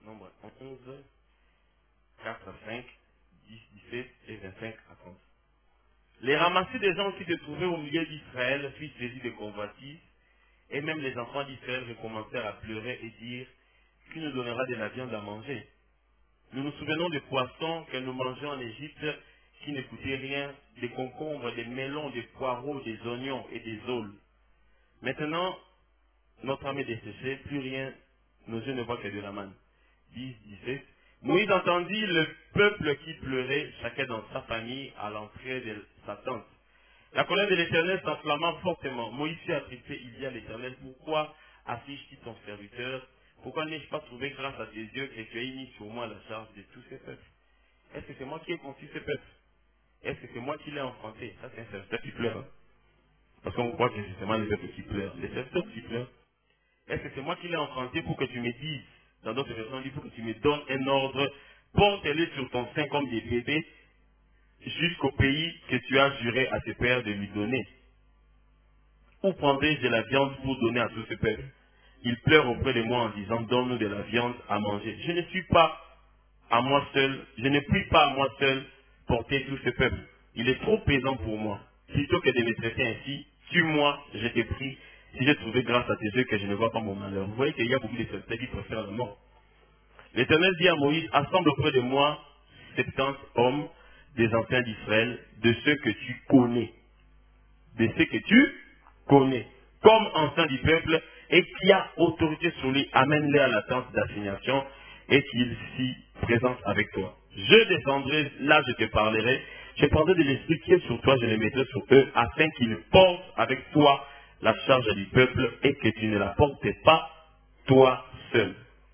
Nombre 11, 4 à 5, 10, 17 et 25 à 30. Les ramassés des gens qui se trouvaient au milieu d'Israël furent saisis de convoitises, et même les enfants d'Israël recommencèrent à pleurer et dire: qui nous donnera de la viande à manger? Nous nous souvenons des poissons que nous mangeons en Égypte, qui ne coûtaient rien, des concombres, des melons, des poireaux, des oignons et des aules. Maintenant, notre âme est desséchée, plus rien, nos yeux ne voient que de la manne. 10, 17. Moïse entendit le peuple qui pleurait, chacun dans sa famille, à l'entrée de sa tente. La colère de l'Éternel s'enflamma fortement. Moïse fut attristé, il dit à l'Éternel: pourquoi affiches-tu ton serviteur? Pourquoi n'ai-je pas trouvé grâce à tes yeux et tu as mis sur moi la charge de tous ces peuples? Est-ce que c'est moi qui ai conçu ces peuples? Est-ce que c'est moi qui l'ai enfanté? Ça, c'est un serviteur qui pleure. Hein? Parce qu'on croit que c'est seulement les peuples qui pleurent. Les serviteurs qui pleurent. Est-ce que c'est moi qui l'ai enfanté pour que tu me dises, dans d'autres versions, on dit pour que tu me donnes un ordre, porte-le sur ton sein comme des bébés, jusqu'au pays que tu as juré à tes pères de lui donner? Où prendrai-je de la viande pour donner à tout ce peuple? Il pleure auprès de moi en disant: donne-nous de la viande à manger. Je ne suis pas à moi seul, je ne puis pas à moi seul porter tout ce peuple. Il est trop pesant pour moi. Plutôt que de me traiter ainsi, tue-moi, je t'ai pris, si j'ai trouvé grâce à tes yeux que je ne vois pas mon malheur. Vous voyez qu'il y a beaucoup de personnes qui préfèrent la mort. L'Éternel dit à Moïse: assemble auprès de moi 70 hommes des anciens d'Israël, de ceux que tu connais. De ceux que tu connais, comme anciens du peuple, et qui a autorité sur lui, amène-les à la tente d'assignation, et qu'ils s'y présentent avec toi. Je descendrai, là je te parlerai, je prendrai de l'esprit qui est sur toi, je le mettrai sur eux, afin qu'ils portent avec toi la charge du peuple, et que tu ne la portes pas toi seul.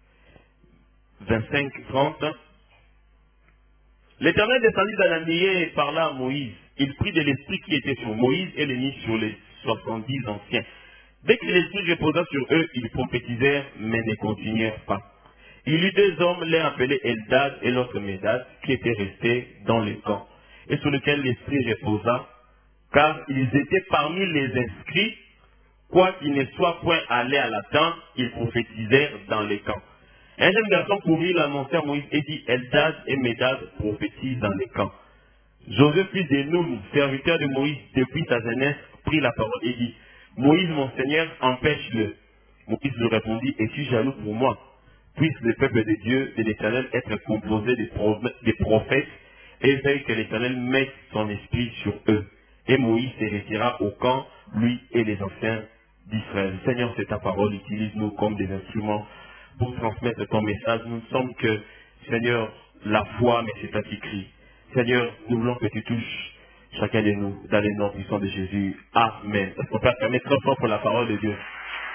25-30. L'Éternel descendit dans la nuée et parla à Moïse. Il prit de l'esprit qui était sur Moïse et le mit sur les 70 anciens. Dès que l'esprit reposa sur eux, ils prophétisèrent, mais ne continuèrent pas. Il y eut deux hommes, l'un appelé Eldad et l'autre Médad, qui étaient restés dans le camp, et sur lesquels l'esprit reposa, car ils étaient parmi les inscrits, quoiqu'ils ne soient point allés à la tente, ils prophétisèrent dans les camps. Un jeune garçon courut, l'annonça à Moïse et dit: Eldad et Médad prophétisent dans les camps. Josué, fils de Nun, serviteur de Moïse depuis sa jeunesse, prit la parole et dit: Moïse, mon Seigneur, empêche-le. Moïse lui répondit: es-tu jaloux pour moi? Puisse le peuple de Dieu, de l'Éternel, être composé des prophètes, et veille que l'Éternel mette son esprit sur eux. Et Moïse se retira au camp, lui et les anciens d'Israël. Seigneur, c'est ta parole, utilise-nous comme des instruments pour transmettre ton message. Nous ne sommes que, Seigneur, la foi, mais c'est toi qui crie. Seigneur, nous voulons que tu touches chacun de nous dans les noms puissants de Jésus. Amen. Est-ce qu'on peut acclamer très fort pour la parole de Dieu?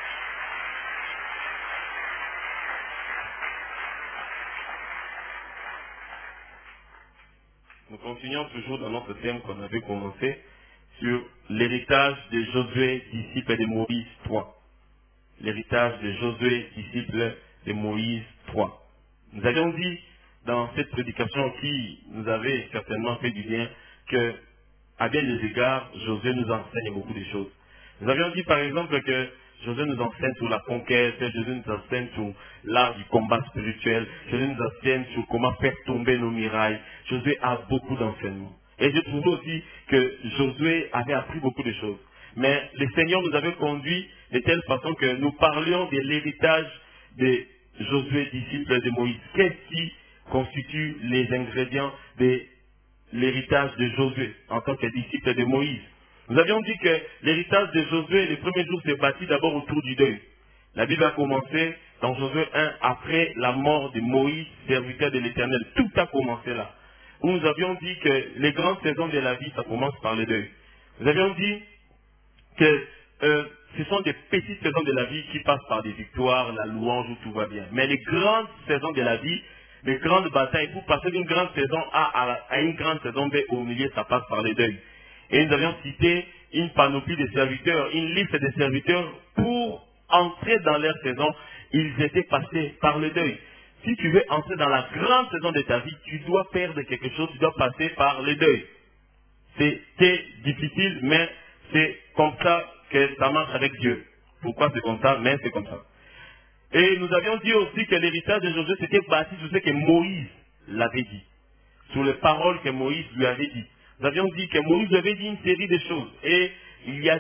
Nous continuons toujours dans notre thème qu'on avait commencé sur l'héritage de Josué, disciple de Moïse 3. L'héritage de Josué, disciple de Moïse 3. Nous avions dit dans cette prédication qui nous avait certainement fait du bien que, à bien des égards, Josué nous enseigne beaucoup de choses. Nous avions dit par exemple que Josué nous enseigne sur la conquête, Josué nous enseigne sur l'art du combat spirituel, Josué nous enseigne sur comment faire tomber nos murailles. Josué a beaucoup d'enseignements. Et je trouve aussi que Josué avait appris beaucoup de choses. Mais le Seigneur nous avait conduits de telle façon que nous parlions de l'héritage de Josué, disciple de Moïse. Qu'est-ce qui constitue les ingrédients de l'héritage de Josué en tant que disciple de Moïse? Nous avions dit que l'héritage de Josué, les premiers jours, s'est bâti d'abord autour du deuil. La Bible a commencé dans Josué 1, après la mort de Moïse, serviteur de l'Éternel. Tout a commencé là. Où nous avions dit que les grandes saisons de la vie, ça commence par le deuil. Nous avions dit que ce sont des petites saisons de la vie qui passent par des victoires, la louange, où tout va bien. Mais les grandes saisons de la vie, les grandes batailles, pour passer d'une grande saison A à une grande saison B, au milieu, ça passe par le deuil. Et nous avions cité une panoplie de serviteurs, une liste de serviteurs pour entrer dans leur saison. Ils étaient passés par le deuil. Si tu veux entrer dans la grande saison de ta vie, tu dois perdre quelque chose, tu dois passer par le deuil. C'était difficile, mais c'est comme ça que ça marche avec Dieu. Pourquoi c'est comme ça? Mais c'est comme ça. Et nous avions dit aussi que l'héritage de Josué s'était bâti sur ce que Moïse l'avait dit, sur les paroles que Moïse lui avait dit. Nous avions dit que Moïse lui avait dit une série de choses et il lui a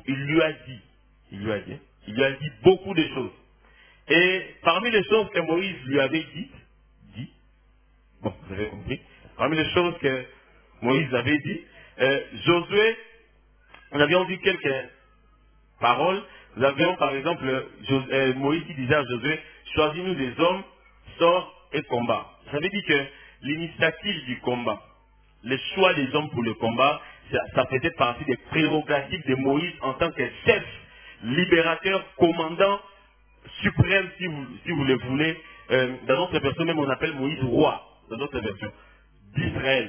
dit beaucoup de choses. Et parmi les choses que Moïse lui avait bon, vous avez compris, parmi les choses que Moïse avait dit, Josué, nous avions dit quelques paroles. Nous avions par exemple Moïse qui disait à Josué, choisis-nous des hommes, sors et combat. J'avais dit que l'initiative du combat, le choix des hommes pour le combat, ça faisait partie des prérogatives de Moïse en tant que chef, libérateur, commandant suprême, si vous le voulez. Dans notre version même, on appelle Moïse roi, dans notre version, d'Israël.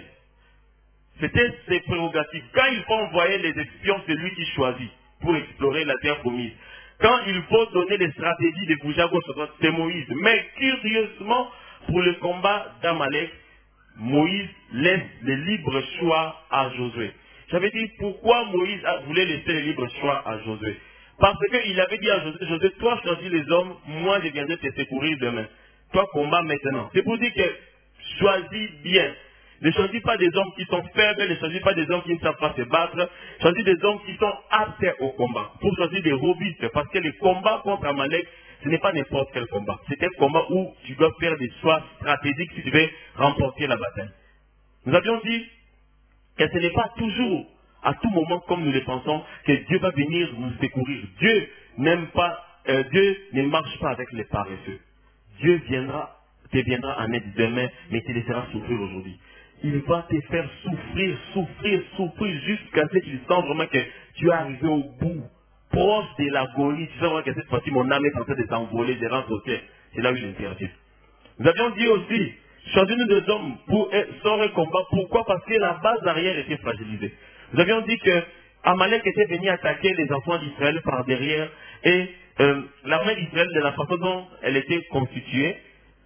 C'était ses prérogatives. Quand il faut envoyer les espions, c'est lui qui choisit pour explorer la terre promise. Quand il faut donner les stratégies de bouger à gauche, c'est Moïse. Mais curieusement, pour le combat d'Amalek, Moïse laisse le libre choix à Josué. J'avais dit pourquoi Moïse voulait laisser le libre choix à Josué. Parce qu'il avait dit à Josué, Josué, toi choisis les hommes, moi je viendrai te secourir demain. Toi combat maintenant. C'est pour dire que choisis bien. Ne choisis pas des hommes qui sont faibles, ne choisis pas des hommes qui ne savent pas se battre. Choisis des hommes qui sont aptes au combat. Pour choisir des robustes, parce que le combat contre Amalek, ce n'est pas n'importe quel combat. C'est un combat où tu dois faire des choix stratégiques si tu veux remporter la bataille. Nous avions dit que ce n'est pas toujours, à tout moment, comme nous le pensons, que Dieu va venir nous secourir. Dieu n'aime pas, Dieu ne marche pas avec les paresseux. Dieu te viendra en aide demain, mais te laissera souffrir aujourd'hui. Il va te faire souffrir jusqu'à ce que tu sens vraiment que tu es arrivé au bout, proche de l'agonie. Tu sens vraiment que cette fois-ci, mon âme est en train de s'envoler, de rentrer au ciel. C'est là où il interdit. Nous avions dit aussi, choisis-nous des hommes pour sort un combat. Pourquoi? Parce que la base arrière était fragilisée. Nous avions dit que Amalek était venu attaquer les enfants d'Israël par derrière et l'armée d'Israël, de la façon dont elle était constituée,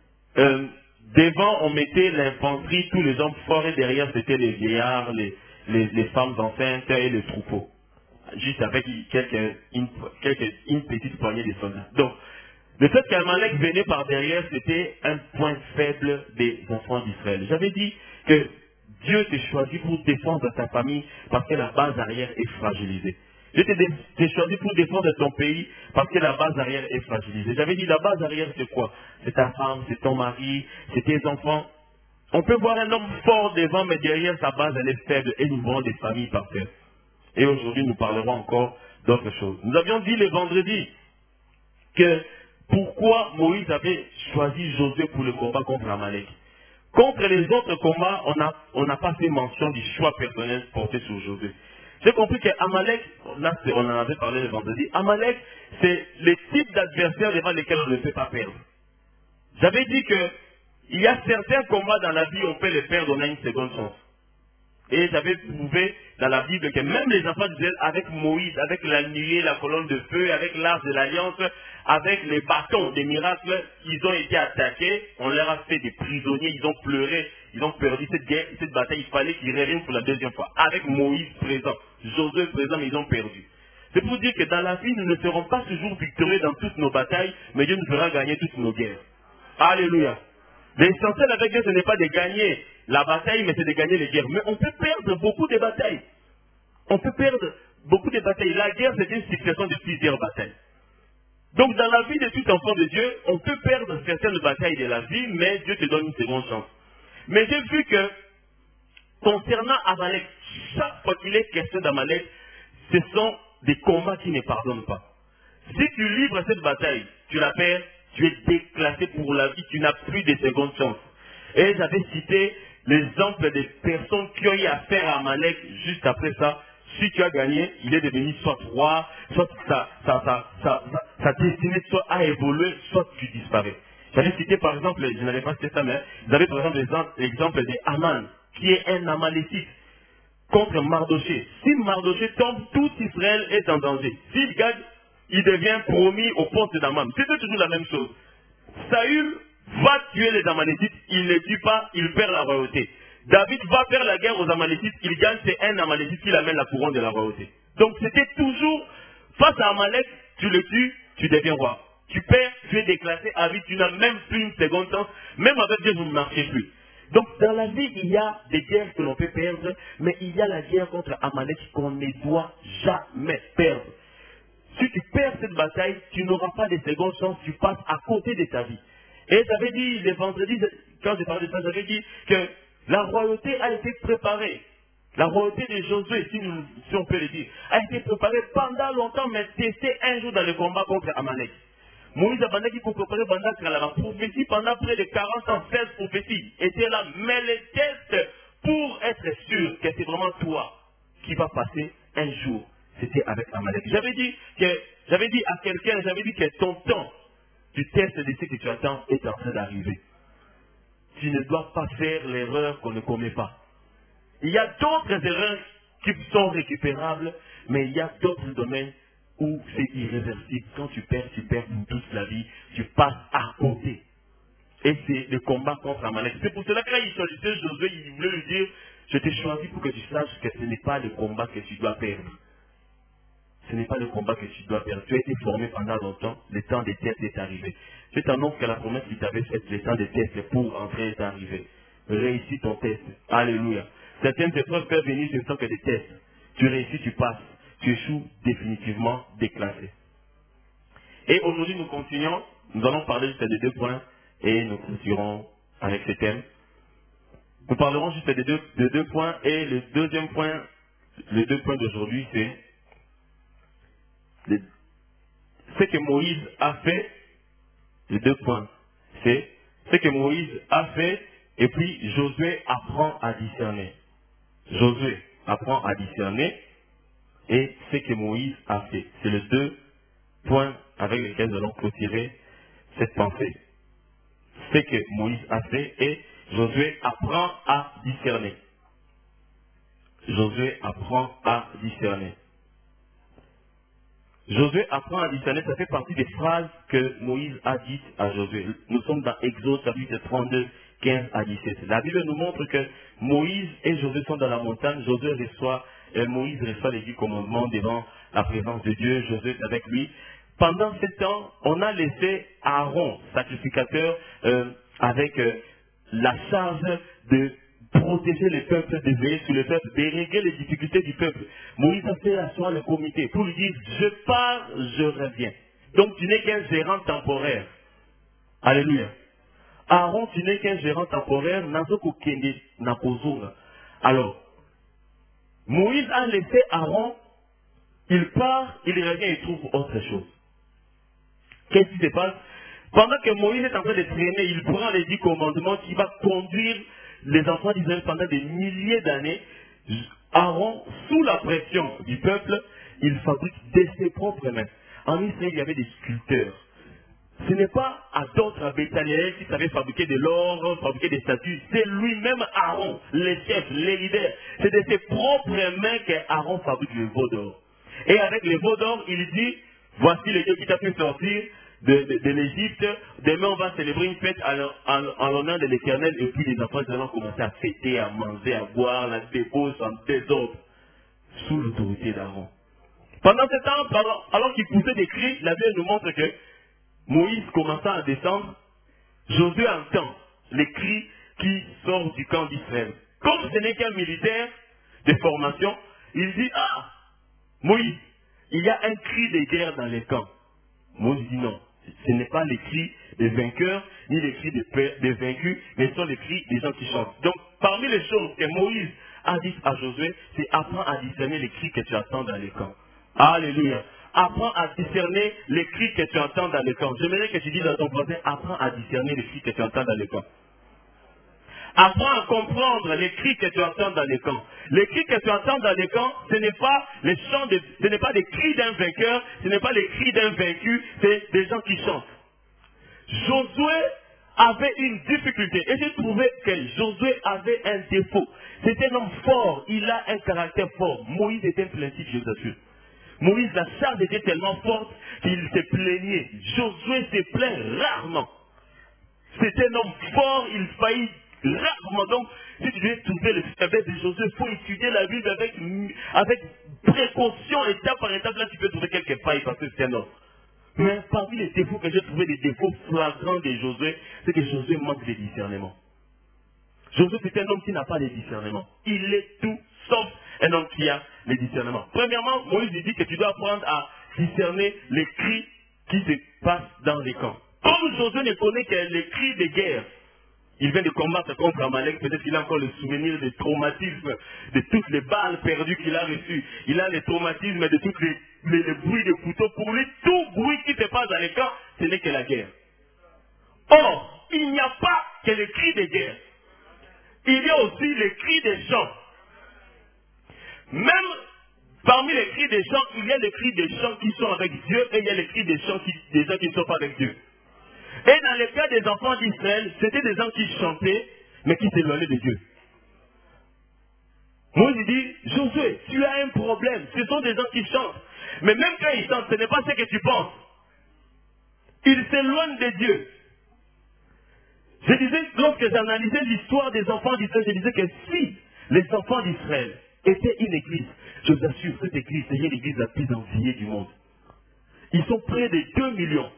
devant on mettait l'infanterie, tous les hommes forts et derrière c'était les vieillards, les femmes enceintes et les troupeaux. Juste avec une petite poignée de soldats. Donc, le fait qu'Amalek venait par derrière, c'était un point faible des enfants d'Israël. J'avais dit que Dieu t'a choisi pour défendre ta famille parce que la base arrière est fragilisée. Dieu t'a choisi pour défendre ton pays parce que la base arrière est fragilisée. J'avais dit la base arrière c'est quoi? C'est ta femme, c'est ton mari, c'est tes enfants. On peut voir un homme fort devant, mais derrière sa base elle est faible et nous voyons des familles par terre. Et aujourd'hui nous parlerons encore d'autres choses. Nous avions dit le vendredi que pourquoi Moïse avait choisi Josué pour le combat contre Amalek. Contre les autres combats, on n'a pas fait mention du choix personnel porté sur Josué. J'ai compris qu'Amalek, là on en avait parlé le vendredi, Amalek c'est le type d'adversaire devant lesquels on ne peut pas perdre. J'avais dit qu'il y a certains combats dans la vie, on peut les perdre, on a une seconde chance. Et j'avais prouvé dans la Bible que même les enfants d'Israël, avec Moïse, avec la nuée, la colonne de feu, avec l'arche de l'alliance, avec les bâtons des miracles, ils ont été attaqués, on leur a fait des prisonniers, ils ont pleuré, ils ont perdu cette guerre, cette bataille, il fallait qu'ils reviennent pour la deuxième fois. Avec Moïse présent, Josué présent, mais ils ont perdu. C'est pour dire que dans la vie, nous ne serons pas toujours victorieux dans toutes nos batailles, mais Dieu nous fera gagner toutes nos guerres. Alléluia. L'essentiel avec Dieu, ce n'est pas de gagner la bataille, mais c'est de gagner les guerres. Mais on peut perdre beaucoup de batailles. On peut perdre beaucoup de batailles. La guerre, c'est une succession de plusieurs batailles. Donc, dans la vie de tout enfant de Dieu, on peut perdre certaines batailles de la vie, mais Dieu te donne une seconde chance. Mais j'ai vu que, concernant Amalek, chaque fois qu'il est question d'Amalek, ce sont des combats qui ne pardonnent pas. Si tu livres cette bataille, tu la perds, tu es déclassé pour la vie, tu n'as plus de seconde chance. Et j'avais cité l'exemple des personnes qui ont eu affaire à Amalek juste après ça. Si tu as gagné, il est devenu soit roi, soit sa destinée soit a évolué, soit tu disparais. J'avais cité par exemple, je n'avais pas cité ça, mais j'avais par exemple l'exemple d'Aman, qui est un Amalécite, contre Mardoché. Si Mardoché tombe, tout Israël est en danger. S'il gagne, il devient promis au poste d'Aman. C'était toujours la même chose. Saül va tuer les Amalécites, il ne les tue pas, il perd la royauté. David va faire la guerre aux Amalécites, il gagne, c'est un Amalécite qui amène la couronne de la royauté. Donc c'était toujours, face à Amalek, tu le tues, tu deviens roi. Tu perds, tu es déclassé à vie, tu n'as même plus une seconde chance. Même avec Dieu, vous ne marchez plus. Donc dans la vie, il y a des guerres que l'on peut perdre, mais il y a la guerre contre Amalek qu'on ne doit jamais perdre. Si tu perds cette bataille, tu n'auras pas de seconde chance, tu passes à côté de ta vie. Et j'avais dit, le vendredi, quand j'ai parlé de ça, j'avais dit que la royauté a été préparée. La royauté de Josué, si on peut le dire, a été préparée pendant longtemps, mais testée un jour dans le combat contre Amalek. Moïse a bandé qui pour préparer la prophétie pendant près de 40 ans, 16 prophéties étaient là, mais les tests pour être sûr que c'est vraiment toi qui va passer un jour, c'était avec Amalek. J'avais dit à quelqu'un, que ton temps du test de ce que tu attends est en train d'arriver. Tu ne dois pas faire l'erreur qu'on ne commet pas. Il y a d'autres erreurs qui sont récupérables, mais il y a d'autres domaines où c'est irréversible. Quand tu perds pour toute la vie, tu passes à côté. Et c'est le combat contre Amalek. C'est pour cela que là, il choisissait Josué, il voulait lui dire, je t'ai choisi pour que tu saches que ce n'est pas le combat que tu dois perdre. Ce n'est pas le combat que tu dois perdre. Tu as été formé pendant longtemps, le temps des tests est arrivé. Je t'annonce que la promesse qu'il t'avait faite, le temps des tests pour entrer est arrivé. Réussis ton test. Alléluia. Certaines épreuves peuvent venir sur tant que des tests. Tu réussis, tu passes. Tu échoues définitivement déclassé. Et aujourd'hui, nous continuons. Nous allons parler juste des 2 points et nous continuerons avec ce thème. Nous parlerons juste des deux points et le deuxième point, les 2 points d'aujourd'hui, c'est ce que Moïse a fait. Les 2 points, c'est ce que Moïse a fait et puis Josué apprend à discerner. Josué apprend à discerner et ce que Moïse a fait. C'est les 2 points avec lesquels nous allons clôturer cette pensée. Ce que Moïse a fait et Josué apprend à discerner. Josué apprend à discerner. Josué apprend à discerner, ça fait partie des phrases que Moïse a dites à Josué. Nous sommes dans Exode chapitre 32, 15 à 17. La Bible nous montre que Moïse et Josué sont dans la montagne. Moïse reçoit les 10 commandements devant la présence de Dieu. Josué est avec lui. Pendant ce temps, on a laissé Aaron, sacrificateur, avec la charge de protéger le peuple, de veiller sur le peuple, de régler les difficultés du peuple. Moïse a fait asseoir le comité pour lui dire, je pars, je reviens. Donc tu n'es qu'un gérant temporaire. Alléluia. Aaron, tu n'es qu'un gérant temporaire, alors, Moïse a laissé Aaron, il part, il revient, il trouve autre chose. Qu'est-ce qui se passe? Pendant que Moïse est en train de traîner, il prend les 10 commandements qui va conduire les enfants d'Israël pendant des milliers d'années. Aaron, sous la pression du peuple, il fabrique de ses propres mains. En Israël, il y avait des sculpteurs. Ce n'est pas à d'autres, à Béthaniel, qui savaient fabriquer de l'or, fabriquer des statues. C'est lui-même Aaron, les chefs, les leaders. C'est de ses propres mains qu'Aaron fabrique le veau d'or. Et avec le veau d'or, il dit, voici le Dieu qui t'a fait sortir de l'Égypte. Demain, on va célébrer une fête en l'honneur de l'Éternel. Et puis les enfants vont commencer à fêter, à manger, à boire, la débauche en désordre, sous l'autorité d'Aaron. Pendant ce temps, alors qu'il poussait des cris, la Bible nous montre que Moïse commençant à descendre, Josué entend les cris qui sortent du camp d'Israël. Comme ce n'est qu'un militaire de formation, il dit, ah, Moïse, il y a un cri de guerre dans les camps. Moïse dit non, ce n'est pas les cris des vainqueurs, ni les cris des vaincus, mais ce sont les cris des gens qui chantent. Donc, parmi les choses que Moïse a dit à Josué, c'est apprends à discerner les cris que tu entends dans les camps. Alléluia. Apprends à discerner les cris que tu entends dans les camps. J'aimerais que tu dises à ton voisin, apprends à discerner les cris que tu entends dans les camps. Apprends à comprendre les cris que tu entends dans les camps. Les cris que tu entends dans les camps, ce n'est pas les chants ce n'est pas des cris d'un vainqueur, ce n'est pas les cris d'un vaincu, c'est des gens qui chantent. Josué avait une difficulté. Et j'ai trouvé que Josué avait un défaut. C'est un homme fort, il a un caractère fort. Moïse était un plaintif, je vous assure. Moïse, la charge était tellement forte qu'il se plaignait. Josué se plaint rarement. C'est un homme fort, il faillit rarement. Donc, si tu veux trouver le faiblesse de Josué, il faut étudier la Bible avec précaution, étape par étape. Là, tu peux trouver quelques failles parce que c'est un homme. Mais parmi les défauts que j'ai trouvé, les défauts flagrants de Josué, c'est que Josué manque de discernement. Josué, c'est un homme qui n'a pas de discernement. Il est tout sauf un homme qui a le discernement. Premièrement, Moïse lui dit que tu dois apprendre à discerner les cris qui se passent dans les camps. Comme Josué ne connaît que les cris de guerre, il vient de combattre contre Amalek, peut-être qu'il a encore le souvenir des traumatismes, de toutes les balles perdues qu'il a reçues. Il a les traumatismes de tous les bruits de couteaux. Pour lui, tout bruit qui se passe dans les camps, ce n'est que la guerre. Or, il n'y a pas que les cris de guerre. Il y a aussi les cris des chants. Même parmi les cris des chants, il y a les cris des chants qui sont avec Dieu et il y a les cris des chants des gens qui ne sont pas avec Dieu. Et dans le cas des enfants d'Israël, c'était des gens qui chantaient, mais qui s'éloignaient de Dieu. Moïse dit, Josué, tu as un problème. Ce sont des gens qui chantent. Mais même quand ils chantent, ce n'est pas ce que tu penses. Ils s'éloignent de Dieu. Je disais, lorsque j'analysais l'histoire des enfants d'Israël, je disais que si les enfants d'Israël étaient une église, je vous assure, cette église serait l'église la plus enviée du monde. Ils sont près de 2 millions.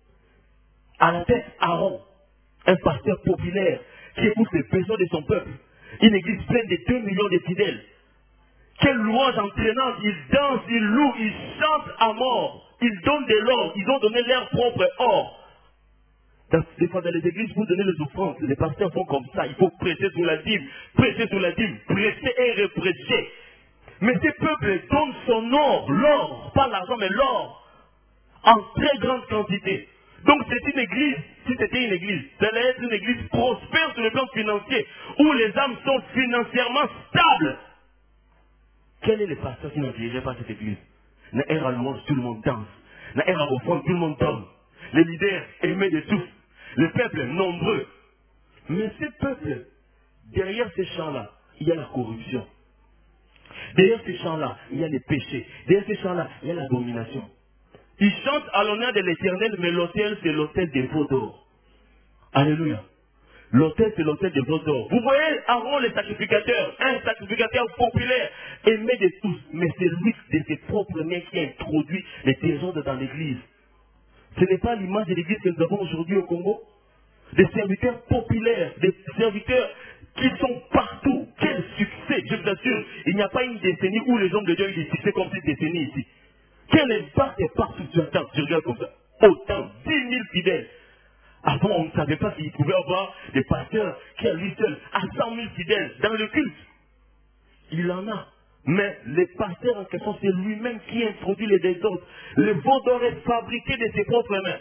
À la tête, Aaron, un pasteur populaire qui écoute les besoins de son peuple. Une église pleine de 2 millions de fidèles. Quelle louange entraînante, ils dansent, ils louent, ils chantent à mort. Ils donnent de l'or, ils ont donné leur propre or. Des fois dans les églises, vous donnez les offrandes, les pasteurs font comme ça, il faut presser sur la dîme, presser et represser. Mais ces peuples donnent son or, l'or, pas l'argent, mais l'or, en très grande quantité. Donc c'est une église, si c'était une église, ça allait être une église prospère sur le plan financier, où les âmes sont financièrement stables. Quel est le pasteur qui ne dirigeait pas cette église? Na allemand, tout le monde danse. Na au fond, tout le monde donne. Les leaders aimés de tous. Le peuple nombreux. Mais ces peuples, derrière ces chants-là, il y a la corruption. Derrière ces chants-là, il y a les péchés. Derrière ces chants-là, il y a la domination. Ils chantent à l'honneur de l'Éternel, mais l'autel, c'est l'autel des veaux d'or. Alléluia. L'autel, c'est l'autel des veaux d'or. Vous voyez Aaron, le sacrificateur, un sacrificateur populaire, aimé de tous, mais c'est lui de ses propres mains qui a introduit les désordres dans l'église. Ce n'est pas l'image de l'église que nous avons aujourd'hui au Congo. Des serviteurs populaires, des serviteurs qui sont partout. Quel succès, je vous assure. Il n'y a pas une décennie où les hommes de Dieu ont eu des succès comme cette décennie ici. Quel impact est partout sur la table? Tu regardes comme ça. Autant, 10 000 fidèles. Avant, on ne savait pas s'il pouvait avoir des pasteurs qui à lui seul à 100 000 fidèles dans le culte. Il en a. Mais le pasteur en question, c'est lui-même qui introduit les désordres. Le veau d'or est fabriqué de ses propres mains.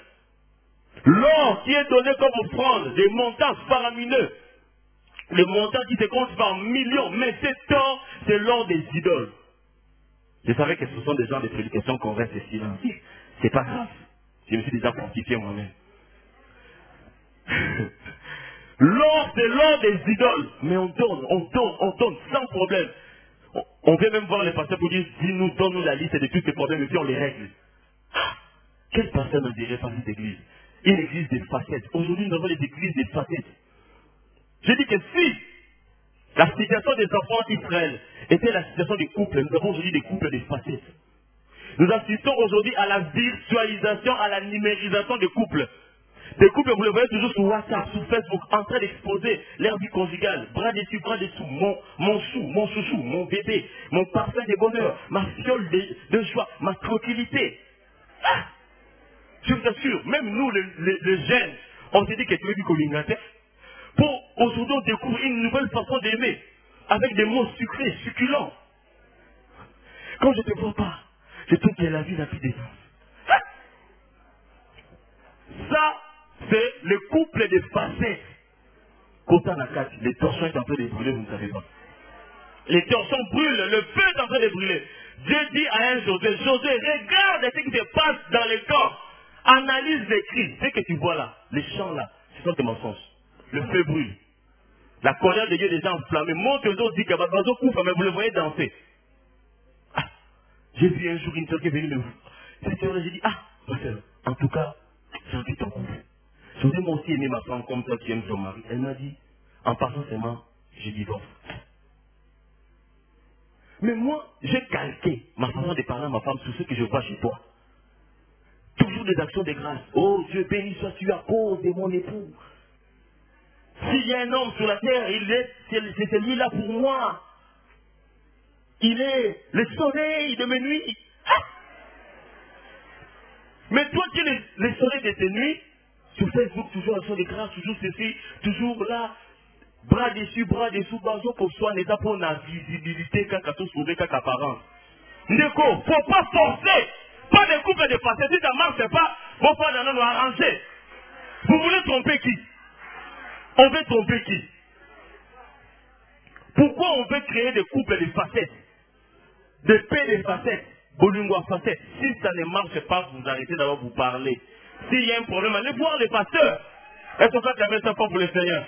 L'or qui est donné comme offrande, des montants faramineux. Les montants qui se comptent par millions. Mais cet or, c'est l'or des idoles. Je savais que ce sont des gens de prédication qu'on reste silencieux. C'est pas grave. Je me suis déjà fortifié moi-même. L'or, c'est l'or des idoles. Mais on donne, sans problème. On vient même voir les pasteurs pour dire, dis-nous, donne-nous la liste de tous ces problèmes et puis on les règle. Ah, quel pasteur ne dirait pas cette église? Une église des facettes. Aujourd'hui, nous avons les églises des facettes. Je dis que si la situation des enfants d'Israël était la situation des couples, nous avons aujourd'hui des couples des facettes. Nous assistons aujourd'hui à la virtualisation, à la numérisation des couples. Des couples, vous le voyez toujours sur WhatsApp, sur Facebook, en train d'exposer leur vie conjugale. Bras dessus, bras dessous. Mon chou, mon chouchou, mon bébé, mon parfum de bonheur, ma fiole de joie, ma tranquillité. Ah, je vous assure, même nous, les jeunes, on s'est dit que tu veux du communautaire. Pour aujourd'hui, on découvre une nouvelle façon d'aimer, avec des mots sucrés, succulents. Quand je ne te vois pas, je trouve que la vie n'a plus de sens. Ah, ça, c'est le couple des facettes. Côté à la carte, les torchons sont en train de brûler, vous ne savez pas. Les torchons brûlent, le feu est en train de brûler. Dieu dit à un Josué, Josué, regarde ce qui se passe dans les corps. Analyse les cris. Ce que tu vois là, les chants là, ce sont des mensonges. Le feu brûle. La colère de Dieu est déjà enflammée. Monte aux autres, dit que Babazo couvre, mais vous le voyez danser. Ah, j'ai vu un jour une soeur qui est venue me voir. Cette soeur, j'ai dit, ah, ma soeur, en tout cas, j'ai envie de ton couple. Je voudrais moi aussi aimer ma femme comme toi qui aimes ton mari. Elle m'a dit, en passant seulement, je divorce. Mais moi, j'ai calqué ma façon de parler à ma femme sur ce que je vois chez toi. Toujours des actions de grâce. Oh Dieu, béni sois-tu à cause de mon époux. S'il y a un homme sur la terre, c'est celui-là pour moi. Il est le soleil de mes nuits. Ah! Mais toi qui es le soleil de tes nuits, sur Facebook, toujours action de grâce, toujours ceci, toujours là, bras dessus, bazo pour soi, n'est pas pour la visibilité, quand tout sauvé, quand apparence. Neko, faut pas forcer. Pas de couple de passer. Si ça marche pas, faut pas nous arranger. Vous voulez tromper qui? On veut tromper qui? Pourquoi on veut créer des couples de facettes? Des paix de facettes? Bolingua facettes. Si ça ne marche pas, vous arrêtez d'abord vous parler. S'il y a un problème, allez voir les pasteurs. Est-ce que ça fait ça pour le Seigneur?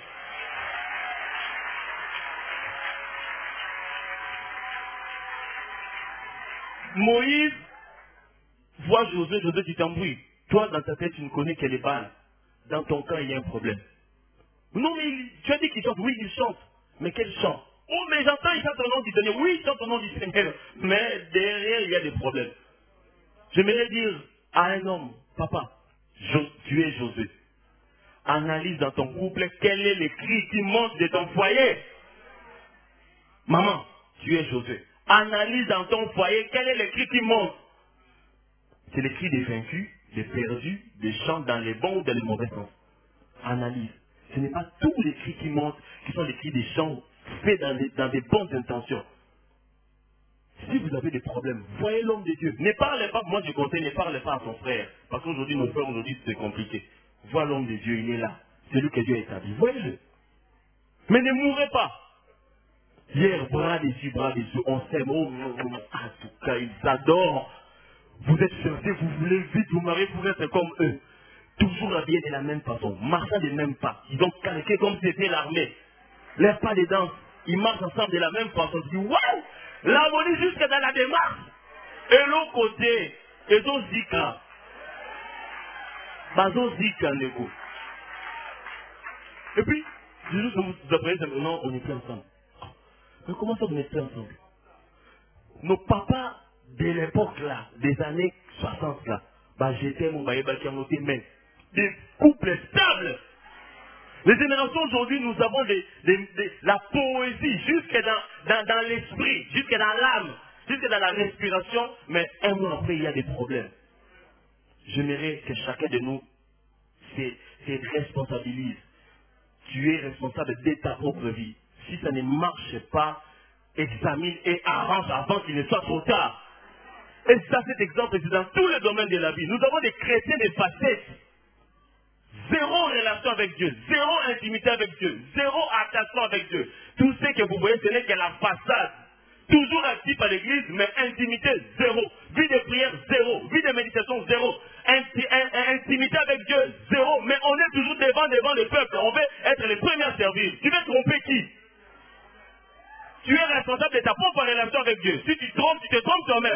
Moïse voit Josué, Josué tu t'embrouilles. Toi, dans ta tête, tu ne connais que les balles. Dans ton camp, il y a un problème. Non, mais tu as dit qu'il chante. Oui, il chante. Mais quel chant? Oh, mais j'entends, il chante au nom du Seigneur. Oui, il chante au nom du Seigneur. Mais derrière, il y a des problèmes. J'aimerais dire à un homme, papa, tu es Josué. Analyse dans ton couple quel est le cri qui monte de ton foyer. Maman, tu es Josué. Analyse dans ton foyer quel est le cri qui monte. C'est le cri des vaincus, des perdus, des chants dans les bons ou dans les mauvais sens. Analyse. Ce n'est pas tous les cris qui montent, qui sont les cris des chants faits dans des bonnes intentions. Si vous avez des problèmes, voyez l'homme de Dieu. Ne parlez pas, moi je conseille, ne parlez pas à ton frère. Parce qu'aujourd'hui, nos frères, aujourd'hui, c'est compliqué. Vois l'homme de Dieu, il est là. C'est lui que Dieu a établi. Voyez-le. Mais ne mourrez pas. Hier, bras dessus, on s'aime. Oh, en tout cas, ils adorent. Vous êtes fiancés, vous voulez vite vous marier pour être comme eux. Toujours habillés de la même façon, marchant des mêmes pas. Ils ont calqué comme si c'était l'armée. Lève pas des danses. Ils marchent ensemble de la même façon. Tu dis, waouh! L'harmonie jusque dans la démarche. Et l'autre côté, ils ont zika. Bazo zika, Neko. Et puis, juste vous apprenez simplement, on n'est plus ensemble. Mais comment ça, on n'est plus ensemble? Nos papas de l'époque là, des années 60 là, bah j'étais mon baïba qui a noté même. Des couples stables. Les générations aujourd'hui, nous avons la poésie jusque dans l'esprit, jusque dans l'âme, jusque dans la respiration, mais un mois après, il y a des problèmes. J'aimerais que chacun de nous se responsabilise. Tu es responsable de ta propre vie. Si ça ne marche pas, examine et arrange avant qu'il ne soit trop tard. Et ça, cet exemple, c'est dans tous les domaines de la vie. Nous avons des chrétiens de facettes. Zéro relation avec Dieu, zéro intimité avec Dieu, zéro attachement avec Dieu. Tout ce que vous voyez, ce n'est que la façade. Toujours actif à l'église, mais intimité zéro. Vie de prière zéro. Vie de méditation zéro. Intimité avec Dieu zéro. Mais on est toujours devant le peuple. On veut être les premiers à servir. Tu veux tromper qui? Tu es responsable de ta propre relation avec Dieu. Si tu trompes, tu te trompes toi-même.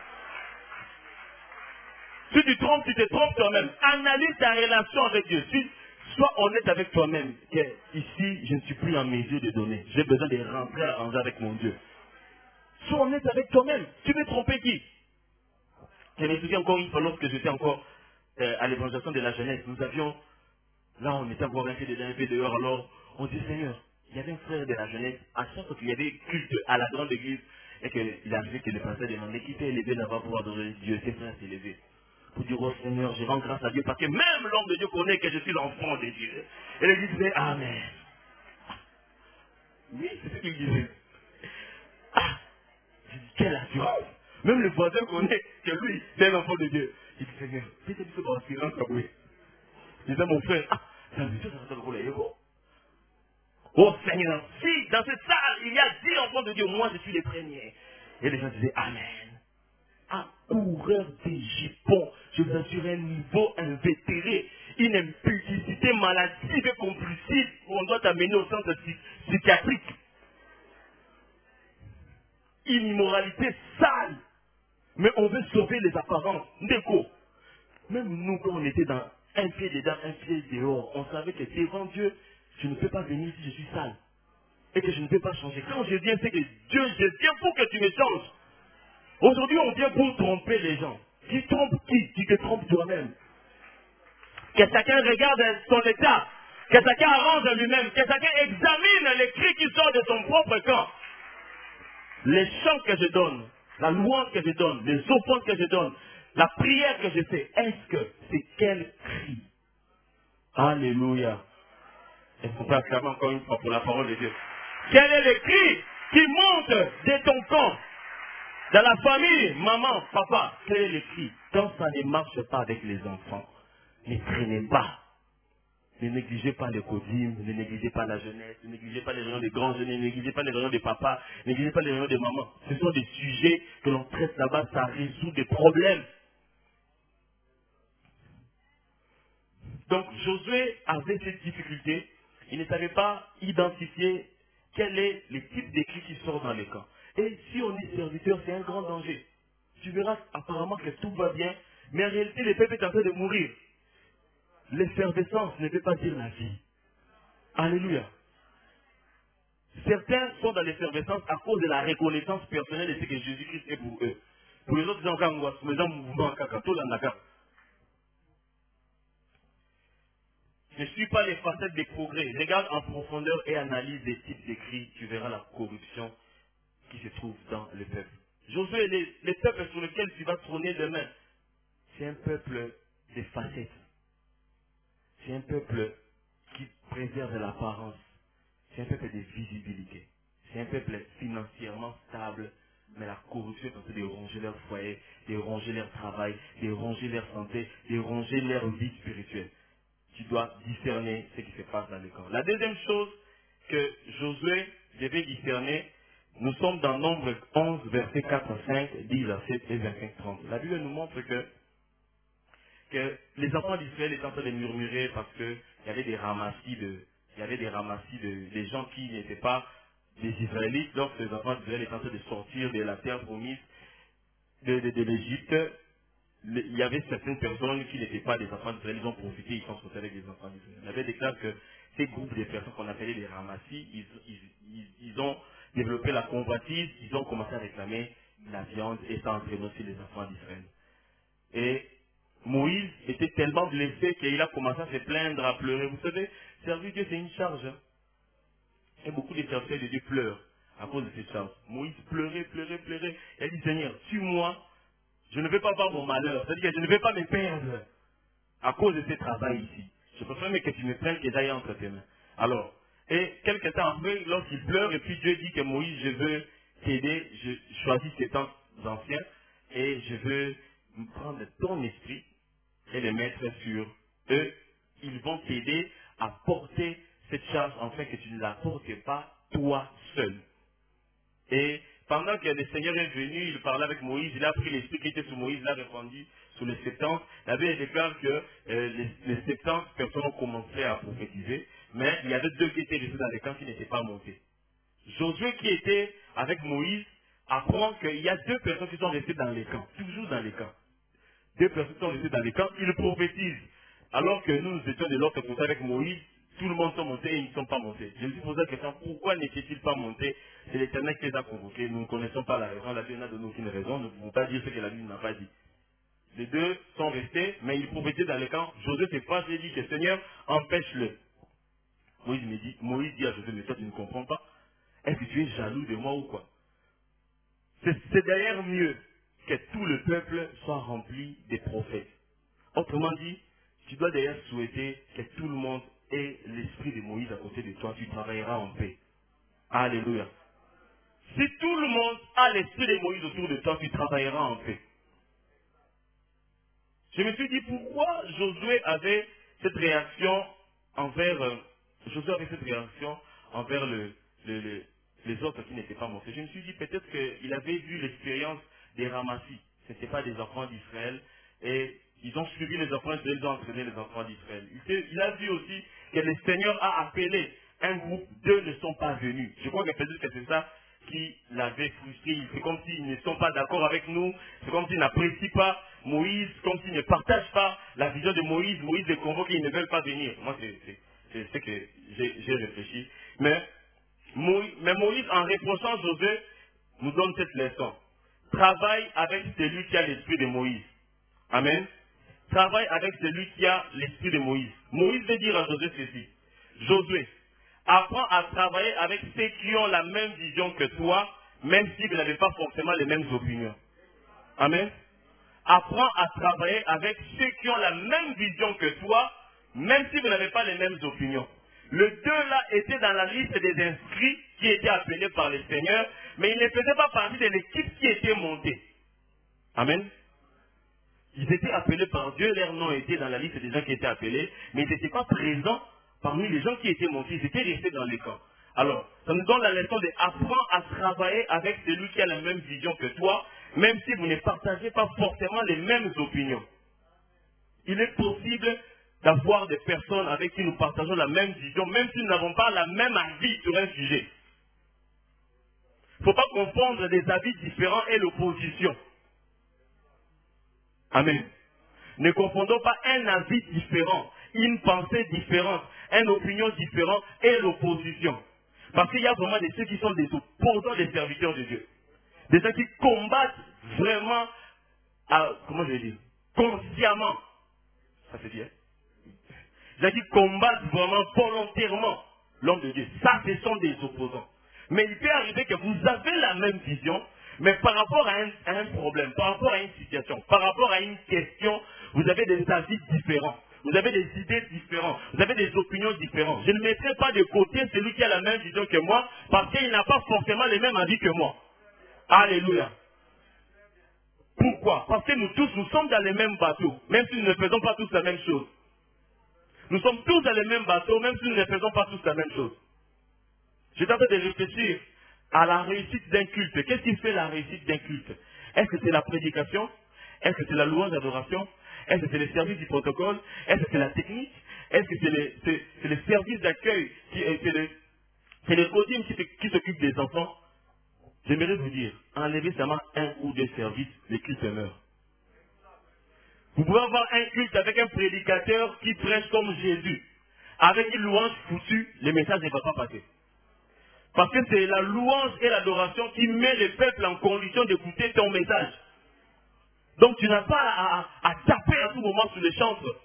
Si tu te trompes toi-même. Analyse ta relation avec Dieu. Sois honnête avec toi-même. Ici, je ne suis plus en mesure de donner. J'ai besoin de rentrer avec mon Dieu. Sois honnête avec toi-même. Tu veux tromper qui? Je me souviens encore une fois, lorsque j'étais encore à l'évangélisation de la jeunesse, nous avions, là on était encore un peu dehors, alors on dit Seigneur, il y avait un frère de la jeunesse, à chaque fois qu'il y avait culte à la grande église, et qu'il arrivait que le pasteur demandait qui t'est élevé là-bas pour adorer Dieu, ses frères s'élevaient. Pour dire, oh Seigneur, je rends grâce à Dieu, parce que même l'homme de Dieu connaît que je suis l'enfant de Dieu. Et l'église disait, Amen. Oui, c'est ce qu'il disait. Ah, quelle assurance. Même le voisin connaît que lui, c'est l'enfant de Dieu. Il dit, Seigneur, fais-tu ce dans l'assurance, oui. Il disait, mon frère, ah, ça me dit, ça va te rouler, oh Seigneur, si dans cette salle, il y a 10 enfants de Dieu, moi je suis le premier. Et les gens disaient, Amen. Un coureur des jupons, je vous assure, un niveau invétéré, une impudicité maladive et compulsive, on doit t'amener au centre psychiatrique. Une immoralité sale. Mais on veut sauver les apparences. Déco. Même nous, quand on était dans un pied dedans, un pied dehors, on savait que devant Dieu, je ne peux pas venir si je suis sale. Et que je ne peux pas changer. Quand je viens, c'est que Dieu, je viens pour que tu me changes. Aujourd'hui, on vient pour tromper les gens. Tu trompes qui? Tu te trompes toi-même. Que chacun regarde son état. Que chacun arrange lui-même. Que chacun examine les cris qui sortent de son propre camp. Les chants que je donne, la louange que je donne, les offrandes que je donne, la prière que je fais, est-ce que c'est quel cri? Alléluia. Est-ce qu'on peut acclamer encore une fois pour la parole de Dieu? Quel est le cri qui monte de ton camp? Dans la famille, maman, papa, quel est le cri? Quand ça ne marche pas avec les enfants, ne traînez pas. Ne négligez pas les codimes, ne négligez pas la jeunesse, ne négligez pas les réunions des grands jeunes, ne négligez pas les réunions des papas, ne négligez pas les réunions des mamans. Ce sont des sujets que l'on traite là-bas, ça résout des problèmes. Donc Josué avait cette difficulté, il ne savait pas identifier quel est le type d'écrit qui sort dans les camps. Et si on est serviteur, c'est un grand danger. Tu verras apparemment que tout va bien, mais en réalité le peuple est en train de mourir. L'effervescence ne veut pas dire la vie. Alléluia. Certains sont dans l'effervescence à cause de la reconnaissance personnelle de ce que Jésus-Christ est pour eux. Pour les autres, ils ont un mouvement. Ne suis pas les facettes des progrès. Regarde en profondeur et analyse les types d'écrits. Tu verras la corruption qui se trouve dans le peuple. Josué, les peuples sur lesquels tu vas trôner demain, c'est un peuple de facettes. C'est un peuple qui préserve l'apparence. C'est un peuple de visibilité. C'est un peuple financièrement stable, mais la corruption est en train de ronger leur foyer, de ronger leur travail, de ronger leur santé, de ronger leur vie spirituelle. Tu dois discerner ce qui se passe dans les camps. La deuxième chose que Josué devait discerner, nous sommes dans Nombre 11, versets 4 à 5, 10 à 7 et 25, 30. La Bible nous montre que les enfants d'Israël étaient en train de murmurer parce qu'il y avait des ramassis des gens qui n'étaient pas des Israélites. Lorsque les enfants d'Israël étaient en train de sortir de la terre promise de l'Égypte, il y avait certaines personnes qui n'étaient pas des enfants d'Israël, ils ont profité, ils sont sortis avec des enfants d'Israël. Il y avait déclaré que ces groupes de personnes qu'on appelait des ramassis, ils ont développé la convoitise, ils ont commencé à réclamer la viande et ça entraînait aussi les enfants d'Israël. Et Moïse était tellement blessé qu'il a commencé à se plaindre, à pleurer. Vous savez, servir Dieu c'est une charge. Hein. Et beaucoup de serviteurs de Dieu pleurent à cause de cette charge. Moïse pleurait, pleurait, pleurait. Il a dit, Seigneur, tue-moi. Je ne veux pas voir mon malheur. C'est-à-dire que je ne veux pas me perdre à cause de ce travail ici. Je préfère mais que tu me prennes que j'aille entre tes mains. Alors, et quelques temps après, lorsqu'il pleure, et puis Dieu dit que Moïse, je veux t'aider, je choisis ces temps anciens, et je veux prendre ton esprit et le mettre sur eux. Ils vont t'aider à porter cette charge, afin que tu ne la portes pas toi seul. Et pendant que le Seigneur est venu, il parlait avec Moïse, il a pris l'esprit qui était sur Moïse, il l'a répandu sur les 70. La Bible déclare que les 70 personnes ont commencé à prophétiser, mais il y avait deux qui étaient restés dans les camps qui n'étaient pas montés. Josué qui était avec Moïse apprend qu'il y a deux personnes qui sont restées dans les camps, toujours dans les camps. Deux personnes sont restées dans les camps, ils prophétisent. Alors que nous étions de l'autre côté avec Moïse, tout le monde sont montés et ils ne sont pas montés. Je me suis posé la question, pourquoi n'étaient-ils pas montés? C'est l'Éternel qui les a convoqués. Nous ne connaissons pas la raison. La Bible n'a donné aucune raison. Nous ne pouvons pas dire ce que la Bible n'a pas dit. Les deux sont restés, mais ils prophétisaient dans les camps. Josué s'est fâché et dit que Seigneur, empêche-le. Moïse dit à Josué, mais toi tu ne comprends pas. Est-ce que tu es jaloux de moi ou quoi? C'est d'ailleurs mieux que tout le peuple soit rempli des prophètes. Autrement dit, tu dois d'ailleurs souhaiter que tout le monde ait l'esprit de Moïse à côté de toi. Tu travailleras en paix. Alléluia. Si tout le monde a l'esprit de Moïse autour de toi, tu travailleras en paix. Je me suis dit pourquoi Josué avait cette réaction envers les autres qui n'étaient pas montés. Je me suis dit peut-être qu'il avait vu l'expérience des ramassis. Ce n'étaient pas des enfants d'Israël. Et ils ont suivi les enfants d'Israël, ils ont entraîné les enfants d'Israël. Il a vu aussi que le Seigneur a appelé un groupe, deux ne sont pas venus. Je crois que peut-être que c'est ça qui l'avait frustré. C'est comme s'ils ne sont pas d'accord avec nous. C'est comme s'ils n'apprécient pas Moïse, comme s'ils ne partagent pas la vision de Moïse. Moïse les convoque et ils ne veulent pas venir. Moi, c'est ce que j'ai réfléchi. Mais Moïse, en reprochant Josué, nous donne cette leçon. Travaille avec celui qui a l'esprit de Moïse. Amen. Travaille avec celui qui a l'esprit de Moïse. Moïse veut dire à Josué ceci. Josué, apprends à travailler avec ceux qui ont la même vision que toi, même si vous n'avez pas forcément les mêmes opinions. Amen. Apprends à travailler avec ceux qui ont la même vision que toi, même si vous n'avez pas les mêmes opinions. Le 2 là était dans la liste des inscrits qui étaient appelés par le Seigneur, mais il ne faisait pas partie de l'équipe qui était montée. Amen. Ils étaient appelés par Dieu, leur nom était dans la liste des gens qui étaient appelés, mais ils n'étaient pas présents parmi les gens qui étaient montés, ils étaient restés dans les camps. Alors, ça nous donne la leçon d'apprendre à travailler avec celui qui a la même vision que toi, même si vous ne partagez pas forcément les mêmes opinions. Il est possible d'avoir des personnes avec qui nous partageons la même vision, même si nous n'avons pas la même avis sur un sujet. Il ne faut pas confondre des avis différents et l'opposition. Amen. Ne confondons pas un avis différent, une pensée différente, une opinion différente et l'opposition. Parce qu'il y a vraiment des ceux qui sont des opposants des serviteurs de Dieu. Des gens qui combattent vraiment, comment je vais dire, consciemment. Ça se dit, hein? Des gens qui combattent vraiment volontairement l'homme de Dieu. Ça, ce sont des opposants. Mais il peut arriver que vous avez la même vision, mais par rapport à un problème, par rapport à une situation, par rapport à une question, vous avez des avis différents. Vous avez des idées différentes. Vous avez des opinions différentes. Je ne mettrai pas de côté celui qui a la même vision que moi, parce qu'il n'a pas forcément les mêmes avis que moi. Alléluia. Pourquoi? Parce que nous tous, nous sommes dans les mêmes bateaux, même si nous ne faisons pas tous la même chose. Nous sommes tous dans les mêmes bateaux, même si nous ne faisons pas tous la même chose. J'étais en train de réfléchir à la réussite d'un culte. Qu'est-ce qui fait la réussite d'un culte? Est-ce que c'est la prédication? Est-ce que c'est la louange d'adoration? Est-ce que c'est le service du protocole? Est-ce que c'est la technique? Est-ce que c'est le service d'accueil? C'est le coding qui s'occupe des enfants? J'aimerais vous dire, enlevez seulement un ou deux services, les cultes meurent. Vous pouvez avoir un culte avec un prédicateur qui prêche comme Jésus. Avec une louange foutue, le message ne va pas passer. Parce que c'est la louange et l'adoration qui met le peuple en condition d'écouter ton message. Donc tu n'as pas à taper à tout moment sur le chantre.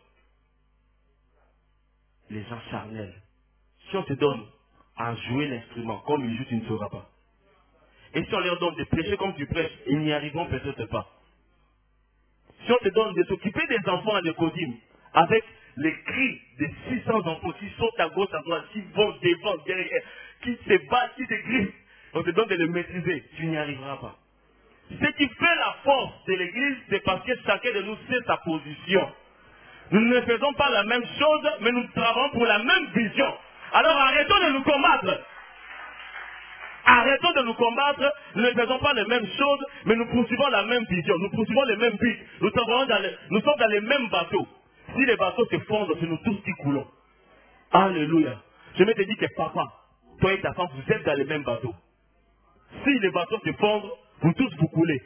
Les gens charnels, si on te donne à jouer l'instrument comme ils jouent, tu ne sauras pas. Et si on leur donne de prêcher comme tu prêches, ils n'y arriveront peut-être pas. Si on te donne de s'occuper des enfants à l'écodime, avec les cris de 600 enfants qui sautent à gauche, à droite, qui vont devant, derrière, qui se battent, qui se crient, on te donne de le maîtriser, tu n'y arriveras pas. Ce qui fait la force de l'église, c'est parce que chacun de nous sait sa position. Nous ne faisons pas la même chose, mais nous travaillons pour la même vision. Alors arrêtons de nous combattre. Arrêtons de nous combattre, nous ne faisons pas les mêmes choses, mais nous poursuivons la même vision, nous poursuivons les mêmes buts, nous sommes dans les mêmes bateaux. Si les bateaux se fondent, c'est nous tous qui coulons. Alléluia. Je vais te dire que papa, toi et ta femme, vous êtes dans les mêmes bateaux. Si les bateaux se fondent, vous tous vous coulez.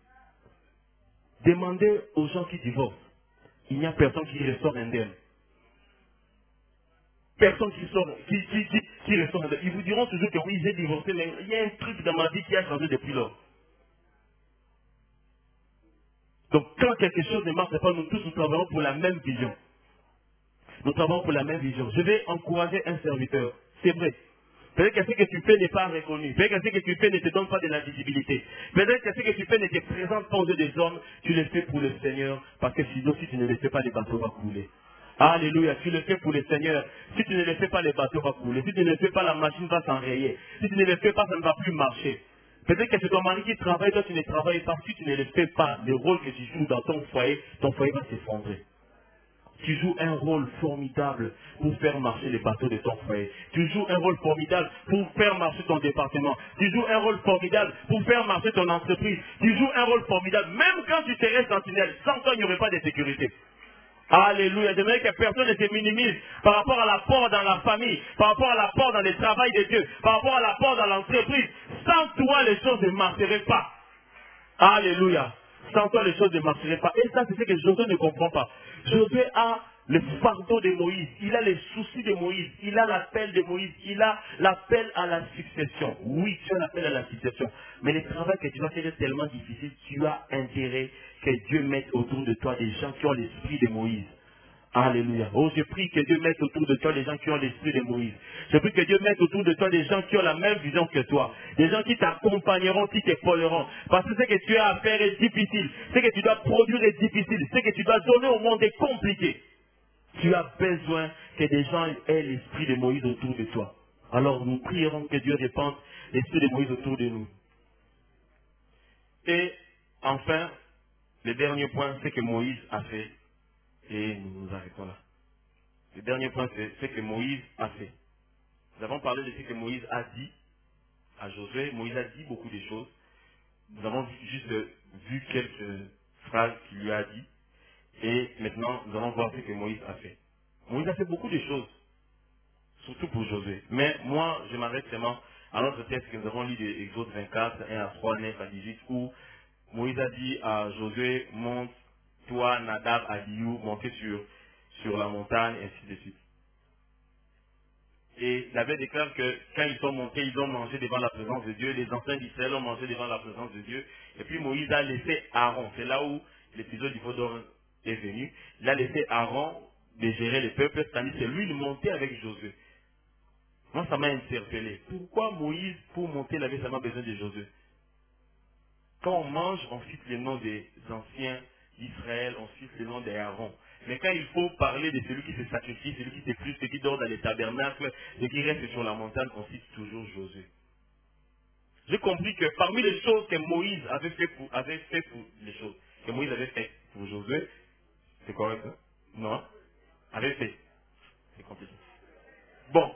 Demandez aux gens qui divorcent. Il n'y a personne qui ressort indemne. Personne qui ressort indemne. Ils vous diront toujours que oui, j'ai divorcé, mais il y a un truc dans ma vie qui a changé depuis lors. Donc quand quelque chose ne marche pas, nous tous nous travaillons pour la même vision. Nous travaillons pour la même vision. Je vais encourager un serviteur. C'est vrai. Peut-être que ce que tu fais n'est pas reconnu. Peut-être que ce que tu fais ne te donne pas de la visibilité. Peut-être que ce que tu fais ne te présente pas aux yeux des hommes. Tu le fais pour le Seigneur. Parce que sinon, si tu ne le fais pas, les bateaux vont couler. Alléluia. Tu le fais pour le Seigneur. Si tu ne le fais pas, les bateaux vont couler. Si tu ne le fais pas, la machine va s'enrayer. Si tu ne le fais pas, ça ne va plus marcher. Peut-être que c'est ton mari qui travaille, toi tu ne travailles pas. Si tu ne le fais pas, le rôle que tu joues dans ton foyer va s'effondrer. Tu joues un rôle formidable pour faire marcher les bateaux de ton foyer. Tu joues un rôle formidable pour faire marcher ton département. Tu joues un rôle formidable pour faire marcher ton entreprise. Tu joues un rôle formidable. Même quand tu serais sentinelle, sans toi, il n'y aurait pas de sécurité. Alléluia. J'aimerais que personne ne se minimise par rapport à l'apport dans la famille, par rapport à l'apport dans le travail de Dieu, par rapport à l'apport dans l'entreprise. Sans toi, les choses ne marcheraient pas. Alléluia. Sans toi, les choses ne marcheraient pas. Et ça, c'est ce que Josué ne comprend pas. Josué a le fardeau de Moïse. Il a les soucis de Moïse. Il a l'appel de Moïse. Il a l'appel à la succession. Oui, tu as l'appel à la succession. Mais le travail que tu vas faire est tellement difficile. Tu as intérêt que Dieu mette autour de toi des gens qui ont l'esprit de Moïse. Alléluia. Oh, je prie que Dieu mette autour de toi des gens qui ont l'esprit de Moïse. Je prie que Dieu mette autour de toi des gens qui ont la même vision que toi. Des gens qui t'accompagneront, qui t'épauleront. Parce que ce que tu as à faire est difficile. Ce que tu dois produire est difficile. Ce que tu dois donner au monde est compliqué. Tu as besoin que des gens aient l'esprit de Moïse autour de toi. Alors nous prierons que Dieu répande l'esprit de Moïse autour de nous. Et enfin, le dernier point, c'est que Moïse a fait. Et nous nous arrêtons là. Le dernier point, c'est ce que Moïse a fait. Nous avons parlé de ce que Moïse a dit à Josué. Moïse a dit beaucoup de choses. Nous avons juste vu quelques phrases qu'il lui a dit. Et maintenant, nous allons voir ce que Moïse a fait. Moïse a fait beaucoup de choses, surtout pour Josué. Mais moi, je m'arrête seulement à notre texte que nous avons lu de Exode 24, 1 à 3, 9 à 18, où Moïse a dit à Josué, monte, toi, Nadab, Abihu, montez sur la montagne, ainsi de suite. Et il avait déclaré que quand ils sont montés, ils ont mangé devant la présence de Dieu. Les anciens d'Israël ont mangé devant la présence de Dieu. Et puis Moïse a laissé Aaron. C'est là où l'épisode du Vaudor est venu. Il a laissé Aaron de gérer le peuple, tandis que c'est lui de monter avec Josué. Moi, ça m'a interpellé. Pourquoi Moïse, pour monter, il avait seulement besoin de Josué? Quand on mange, on cite les noms des anciens d'Israël, on cite les noms d'Aaron. Mais quand il faut parler de celui qui se sacrifie, celui qui s'écluse, celui qui dort dans les tabernacles, celui qui reste sur la montagne, on cite toujours Josué. J'ai compris que parmi les choses que Moïse avait fait pour les choses que Moïse avait fait pour Josué, c'est correct, hein? Non? Avait fait. C'est compliqué. Bon,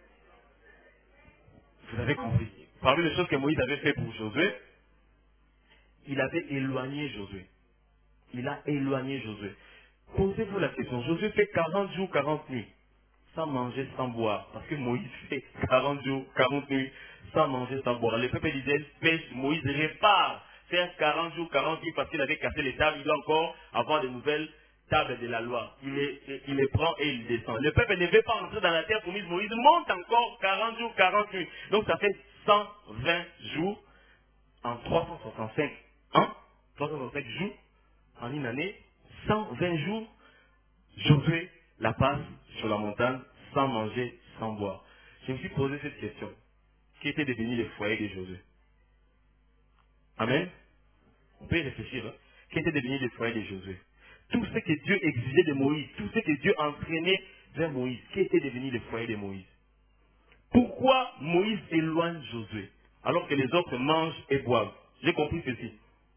vous avez compris. Parmi les choses que Moïse avait fait pour Josué, il avait éloigné Josué. Il a éloigné Josué. Posez-vous la question. Josué fait 40 jours, 40 nuits, sans manger, sans boire. Parce que Moïse fait 40 jours, 40 nuits, sans manger, sans boire. Le peuple d'Israël pêche, Moïse répare. Faire 40 jours, 40 nuits, parce qu'il avait cassé les tables, il doit encore avoir de nouvelles tables de la loi. Il les prend et il descend. Le peuple ne veut pas entrer dans la terre promise. Moïse monte encore 40 jours, 40 nuits. Donc ça fait 120 jours en 365 ans, 365 jours en une année, 120 jours, Josué la passe sur la montagne sans manger, sans boire. Je me suis posé cette question. Qui était devenu le foyer de Josué? Amen. On peut y réfléchir. Hein? Qui était devenu le foyer de Josué? Tout ce que Dieu exigeait de Moïse, tout ce que Dieu entraînait vers Moïse, qui était devenu le foyer de Moïse? Pourquoi Moïse éloigne Josué alors que les autres mangent et boivent? J'ai compris ceci.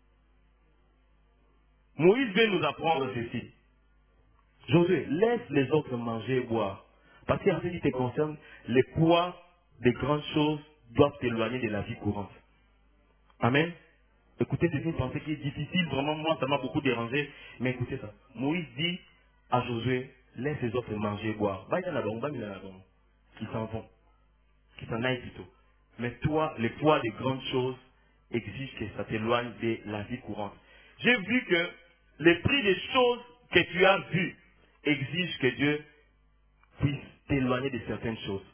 Moïse veut nous apprendre ceci. Josué, laisse les autres manger et boire. Parce qu'en ce qui te concerne, les poids des grandes choses doivent t'éloigner de la vie courante. Amen. Écoutez, c'est une pensée qui est difficile. Vraiment, moi, ça m'a beaucoup dérangé. Mais écoutez ça. Moïse dit à Josué, laisse les autres manger et boire. Va y là-bas, on va y là-bas. Qui s'en vont. Qui s'en aillent plutôt. Mais toi, les poids des grandes choses exigent que ça t'éloigne de la vie courante. J'ai vu que les prix des choses que tu as vues exigent que Dieu puisse t'éloigner de certaines choses.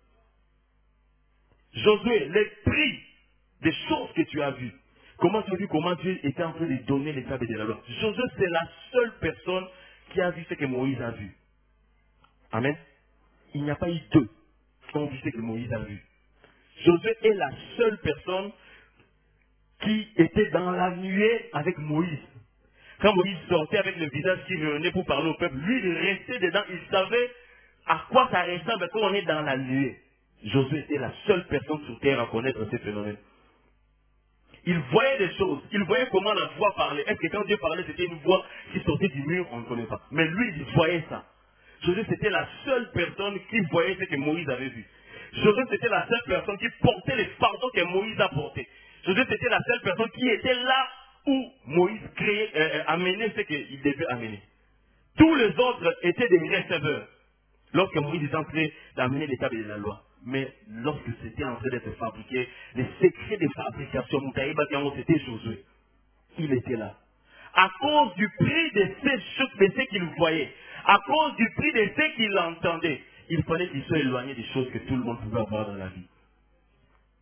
Josué, les prix des choses que tu as vues. Comment tu as vu comment Dieu était en train de donner les tables de la loi. Josué, c'est la seule personne qui a vu ce que Moïse a vu. Amen. Il n'y a pas eu deux qui ont vu ce que Moïse a vu. Josué est la seule personne qui était dans la nuée avec Moïse. Quand Moïse sortait avec le visage qui venait pour parler au peuple, lui, il restait dedans, il savait à quoi ça ressemble quand on est dans la nuée. Josué était la seule personne sur terre à connaître ce phénomène. Il voyait des choses, il voyait comment la voix parlait. Est-ce que quand Dieu parlait, c'était une voix qui sortait du mur? On ne connaît pas. Mais lui, il voyait ça. Josué, c'était la seule personne qui voyait ce que Moïse avait vu. Josué, c'était la seule personne qui portait les fardeaux que Moïse a portés. Josué, c'était la seule personne qui était là où Moïse amenait ce qu'il devait amener. Tous les autres étaient des receveurs. Lorsque Moïse est en train d'amener les tables de la loi. Mais lorsque c'était en train d'être fabriqué, les secrets de fabrication, c'était Josué. Il était là. À cause du prix de ce qu'il voyait, à cause du prix de ce qu'il entendait, il fallait qu'il soit éloigné des choses que tout le monde pouvait avoir dans la vie.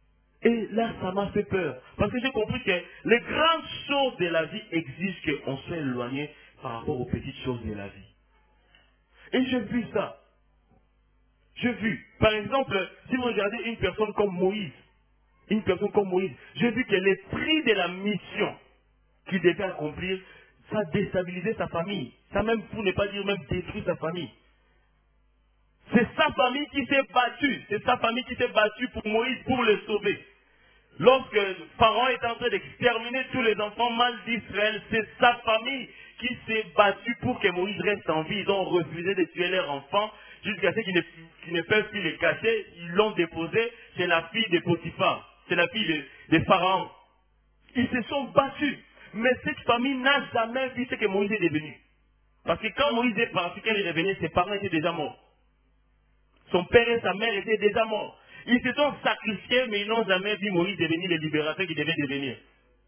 Et là, ça m'a fait peur. Parce que j'ai compris que les grandes choses de la vie exigent qu'on soit éloigné par rapport aux petites choses de la vie. Et j'ai vu ça. J'ai vu. Par exemple, si vous regardez une personne comme Moïse, j'ai vu que l'esprit de la mission qu'il devait accomplir, ça déstabilisait sa famille. Ça même, pour ne pas dire même détruit sa famille. C'est sa famille qui s'est battue. C'est sa famille qui s'est battue pour Moïse, pour le sauver. Lorsque Pharaon est en train d'exterminer tous les enfants mâles d'Israël, c'est sa famille qui s'est battue pour que Moïse reste en vie. Ils ont refusé de tuer leurs enfants jusqu'à ce qu'ils ne peuvent plus les cacher. Ils l'ont déposé chez la fille de Potiphar. C'est la fille de Pharaon. Ils se sont battus. Mais cette famille n'a jamais vu ce que Moïse est devenu. Parce que quand Moïse est parti, quand il est revenu, ses parents étaient déjà morts. Son père et sa mère étaient déjà morts. Ils se sont sacrifiés, mais ils n'ont jamais vu Moïse devenir le libérateur qu'il devait devenir.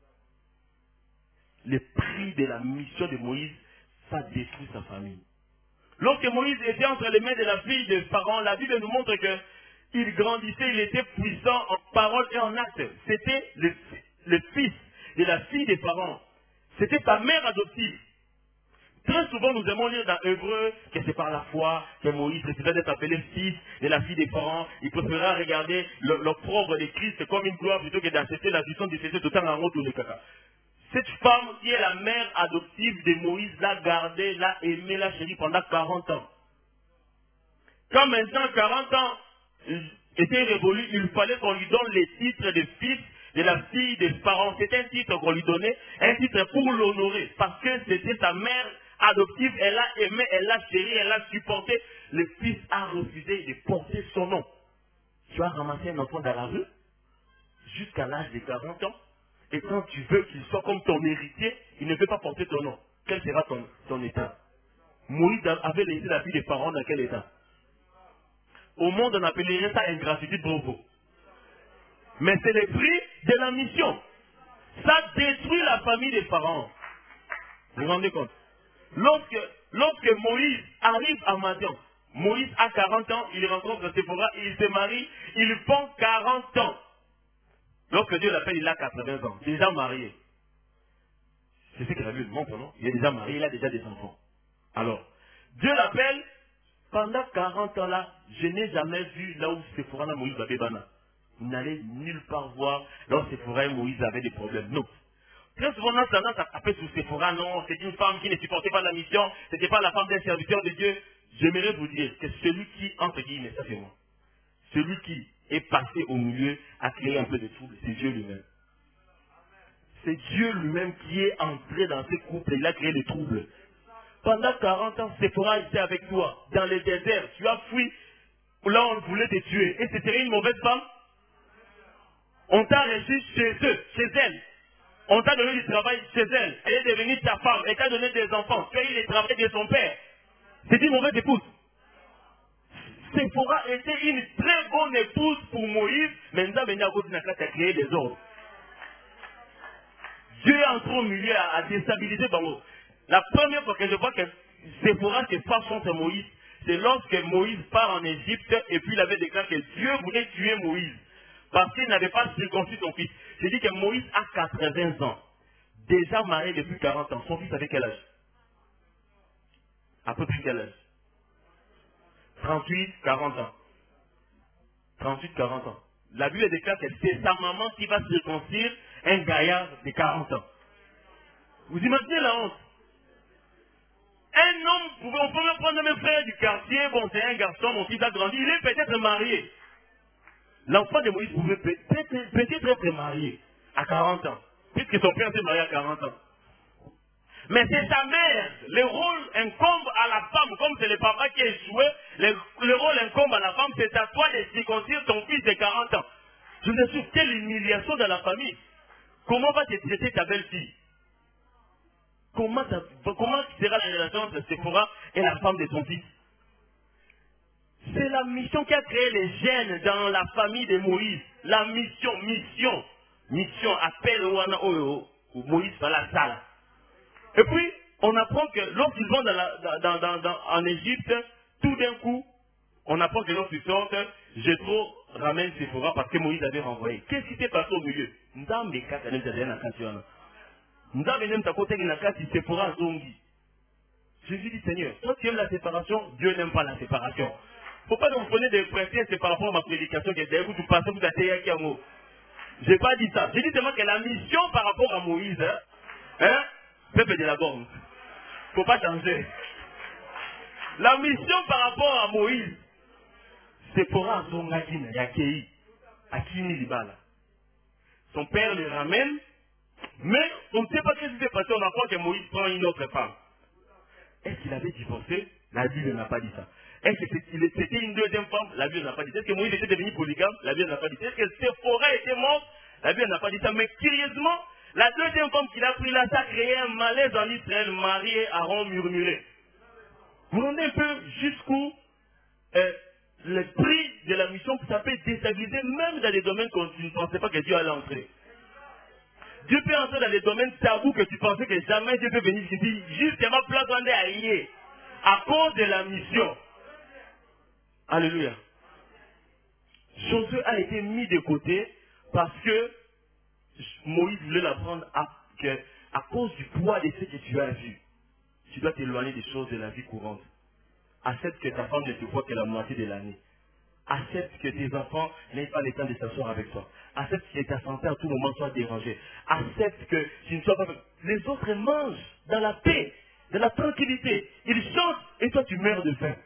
Le prix de la mission de Moïse, ça détruit sa famille. Lorsque Moïse était entre les mains de la fille de Pharaon, la Bible nous montre qu'il grandissait, il était puissant en parole et en acte. C'était le fils de la fille de Pharaon. C'était sa mère adoptive. Très souvent, nous aimons lire dans Hébreu que c'est par la foi que Moïse préférait d'être appelé fils de la fille des parents. Il préféra regarder l'opprobre de Christ comme une gloire plutôt que d'accepter la puissance de Jésus tout en en de caca. Cette femme qui est la mère adoptive de Moïse l'a gardé, l'a aimé, l'a chéri pendant 40 ans. Quand maintenant 40 ans étaient révolus, il fallait qu'on lui donne les titres de fils de la fille des parents. C'était un titre qu'on lui donnait, un titre pour l'honorer, parce que c'était sa mère adoptive, elle l'a aimé, elle l'a chéri, elle l'a supporté. Le fils a refusé de porter son nom. Tu as ramassé un enfant dans la rue jusqu'à l'âge de 40 ans, et quand tu veux qu'il soit comme ton héritier, il ne veut pas porter ton nom. Quel sera ton état? Moïse avait laissé la fille des parents dans quel état? Au monde, on appellerait ça ingratitude bravo. Mais c'est le prix de la mission. Ça détruit la famille des parents. Vous vous rendez compte? Lorsque Moïse arrive à Madian, Moïse a 40 ans, il rencontre Séphora, il se marie, il prend 40 ans. Lorsque Dieu l'appelle, il a 80 ans, déjà marié. C'est ce que la Bible montre, non? Il est déjà marié, il a déjà des enfants. Alors, Dieu l'appelle, pendant 40 ans là, je n'ai jamais vu là où Séphora et Moïse avaient bana. Vous n'allez nulle part voir là où Séphora et Moïse avaient des problèmes. Non. Très souvent, on a tendance à taper sur Séphora, non, c'est une femme qui ne supportait pas la mission, ce n'était pas la femme d'un serviteur de Dieu. J'aimerais vous dire que celui qui, entre guillemets, ça c'est moi, celui qui est passé au milieu a créé un peu de trouble, c'est Dieu lui-même. C'est Dieu lui-même qui est entré dans ce couple et il a créé le trouble. Pendant 40 ans, Séphora était avec toi, dans le désert, tu as fui, là on voulait te tuer, et c'était une mauvaise femme. On t'a reçu chez eux, chez elle. On t'a donné du travail chez elle. Elle est devenue ta femme. Elle t'a donné des enfants. Tu as eu le travail de son père. C'est une mauvaise épouse. Séphora était une très bonne épouse pour Moïse. Mais nous avons venu à cause de créer des ordres. Dieu est entré au milieu à déstabiliser Bango. La première fois que je vois que Séphora se passe contre Moïse, c'est lorsque Moïse part en Égypte et puis il avait déclaré que Dieu voulait tuer Moïse. Parce qu'il n'avait pas circoncis son fils. J'ai dit que Moïse a 80 ans. Déjà marié depuis 40 ans. Son fils avait quel âge? À peu près quel âge? 38, 40 ans. 38, 40 ans. La Bible déclare que c'est sa maman qui va circoncire un gaillard de 40 ans. Vous imaginez la honte? Un homme, on peut même prendre mes frères du quartier, bon c'est un garçon, mon fils a grandi, il est peut-être marié. L'enfant de Moïse pouvait peut-être être marié à 40 ans, puisque son père s'est marié à 40 ans. Mais c'est sa mère. Le rôle incombe à la femme, comme c'est le papa qui est joué, le rôle incombe à la femme, c'est à toi de circoncire ton fils de 40 ans. Je vous assure, quelle humiliation dans la famille. Comment va te traiter ta belle-fille? Comment sera la relation entre Séphora et la femme de ton fils? C'est la mission qui a créé les gènes dans la famille de Moïse. La mission, appelle Wana Oyo, ou Moïse va la salle. Et puis, on apprend que lorsqu'ils vont en Égypte, tout d'un coup, On apprend que l'autre sorte, Jétro ramène Séphora parce que Moïse avait renvoyé. Qu'est-ce qui s'est passé au milieu? Jésus dit, Seigneur, toi tu aimes la séparation, Dieu n'aime pas la séparation. Il ne faut pas que vous preniez des prétextes, c'est par rapport à ma prédication qui est derrière vous, tu passez, vous êtes qui a mot. Je n'ai pas dit ça. J'ai dit seulement que la mission par rapport à Moïse, peuple de la borne. Il ne faut pas changer. La mission par rapport à Moïse, c'est pour un Zongadine, Yakei, Akimi Libala. Son père le ramène, mais on ne sait pas ce qui s'est passé. On apprend que Moïse prend une autre femme. Est-ce qu'il avait divorcé? La Bible n'a pas dit ça. Est-ce que c'était une deuxième femme? La Bible n'a pas dit ça. Est-ce que Moïse était devenu polygame? La Bible n'a pas dit ça. Est-ce que Séphora était morte? La Bible n'a pas dit ça. Mais curieusement, la deuxième femme qu'il a pris là, ça a créé un malaise en Israël. Marie et Aaron murmuraient. Vous vous rendez un peu jusqu'où le prix de la mission, ça peut déstabiliser même dans des domaines que tu ne pensais pas que Dieu allait entrer. Dieu peut entrer dans des domaines tabous que tu pensais que jamais Dieu peut venir ici, justement placer allié à cause de la mission. Alléluia. Josué a été mis de côté parce que Moïse voulait l'apprendre à cause du poids de ce que tu as vu. Tu dois t'éloigner des choses de la vie courante. Accepte que ta femme ne te voit que la moitié de l'année. Accepte que tes enfants n'aient pas le temps de s'asseoir avec toi. Accepte que ta santé à tout moment soit dérangée. Accepte que tu ne sois pas... Les autres mangent dans la paix, dans la tranquillité. Ils chantent et toi tu meurs de faim.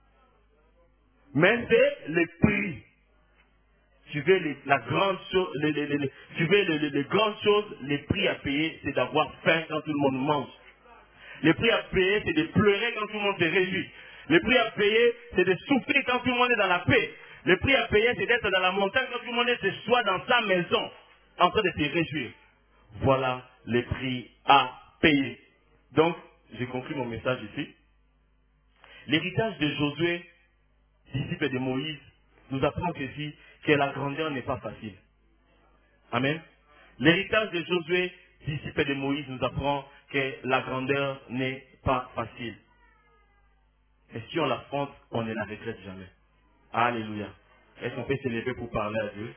Mais c'est le prix. Tu veux la grande chose, tu veux les grandes choses, les prix à payer, c'est d'avoir faim quand tout le monde mange. Le prix à payer, c'est de pleurer quand tout le monde se réjouit. Le prix à payer, c'est de souffrir quand tout le monde est dans la paix. Le prix à payer, c'est d'être dans la montagne quand tout le monde est soit dans sa maison, en train de se réjouir. Voilà les prix à payer. Donc, j'ai conclu mon message ici. L'héritage de Josué, disciple de Moïse, nous apprend ceci, que la grandeur n'est pas facile. Amen. L'héritage de Josué, disciple de Moïse, nous apprend que la grandeur n'est pas facile. Et si on l'affronte, on ne la regrette jamais. Alléluia. Est-ce qu'on peut s'élever pour parler à Dieu?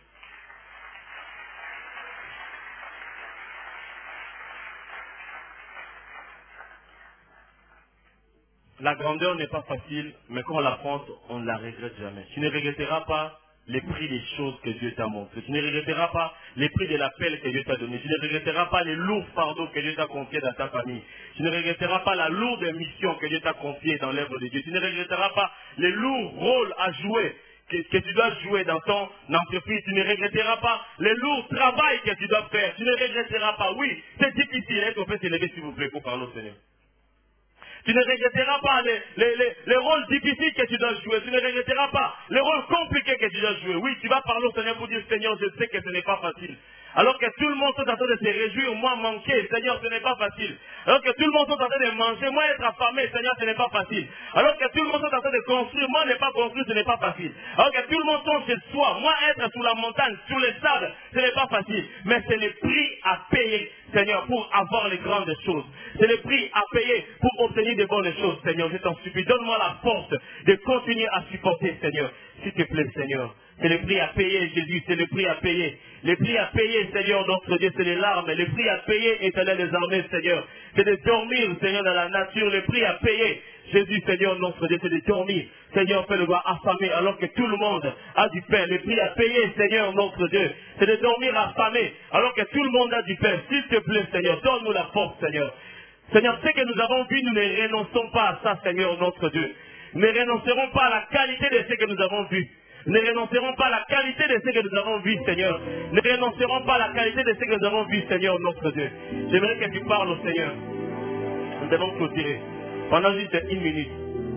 La grandeur n'est pas facile, mais quand on l'affronte, on ne la regrette jamais. Tu ne regretteras pas les prix des choses que Dieu t'a montrées. Tu ne regretteras pas les prix de l'appel que Dieu t'a donné. Tu ne regretteras pas les lourds fardeaux que Dieu t'a confiés dans ta famille. Tu ne regretteras pas la lourde mission que Dieu t'a confiée dans l'œuvre de Dieu. Tu ne regretteras pas les lourds rôles à jouer que tu dois jouer dans ton entreprise. Tu ne regretteras pas les lourds travail que tu dois faire. Tu ne regretteras pas. Oui, c'est difficile. Est-ce qu'on peut s'élever s'il vous plaît pour parler au Seigneur? Tu ne regretteras pas les rôles difficiles que tu dois jouer. Tu ne regretteras pas les rôles compliqués que tu dois jouer. Oui, tu vas parler au Seigneur pour dire, Seigneur, je sais que ce n'est pas facile. Alors que tout le monde est en train de se réjouir, moi manquer, Seigneur, ce n'est pas facile. Alors que tout le monde est en train de manger, moi être affamé, Seigneur, ce n'est pas facile. Alors que tout le monde est en train de construire, moi ne pas construire, ce n'est pas facile. Alors que tout le monde est chez soi, moi être sous la montagne, sous les sables, ce n'est pas facile. Mais c'est le prix à payer, Seigneur, pour avoir les grandes choses. C'est le prix à payer pour obtenir de bonnes choses, Seigneur. Je t'en supplie, donne-moi la force de continuer à supporter, Seigneur. S'il te plaît, Seigneur. C'est le prix à payer, Jésus, c'est le prix à payer. Le prix à payer, Seigneur, notre Dieu, c'est les larmes. Le prix à payer, Éternel des armées, Seigneur. C'est de dormir, Seigneur, dans la nature. Le prix à payer, Jésus, Seigneur, notre Dieu, c'est de dormir. Seigneur, fais le voir affamé alors que tout le monde a du pain. Le prix à payer, Seigneur, notre Dieu, c'est de dormir affamé alors que tout le monde a du pain. S'il te plaît, Seigneur, donne-nous la force, Seigneur. Seigneur, ce que nous avons vu, nous ne renonçons pas à ça, Seigneur, notre Dieu. Nous ne renoncerons pas à la qualité de ce que nous avons vu. Nous ne renoncerons pas à la qualité de ce que nous avons vu, Seigneur. Nous ne renoncerons pas à la qualité de ce que nous avons vu, Seigneur, notre Dieu. J'aimerais que tu parles au Seigneur. Nous devons clôturer. Pendant juste une minute.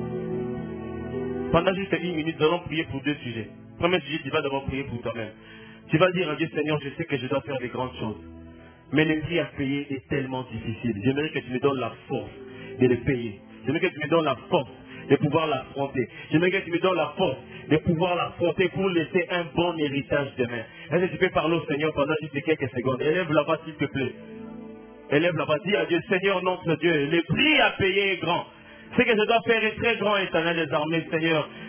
Pendant juste une minute, nous allons prier pour deux sujets. Premier sujet, tu vas d'abord prier pour toi-même. Tu vas dire à Dieu, Seigneur, je sais que je dois faire des grandes choses. Mais le prix à payer est tellement difficile. J'aimerais que tu me donnes la force de le payer. J'aimerais que tu me donnes la force de pouvoir l'affronter. J'aimerais que tu me donnes la force de pouvoir l'affronter pour laisser un bon héritage demain. Est-ce que tu peux parler au Seigneur pendant juste quelques secondes? Élève la voix s'il te plaît. Élève la voix. Dis à Dieu, Seigneur notre Dieu, le prix à payer est grand. Ce que je dois faire est très grand, Éternel des armées, Seigneur.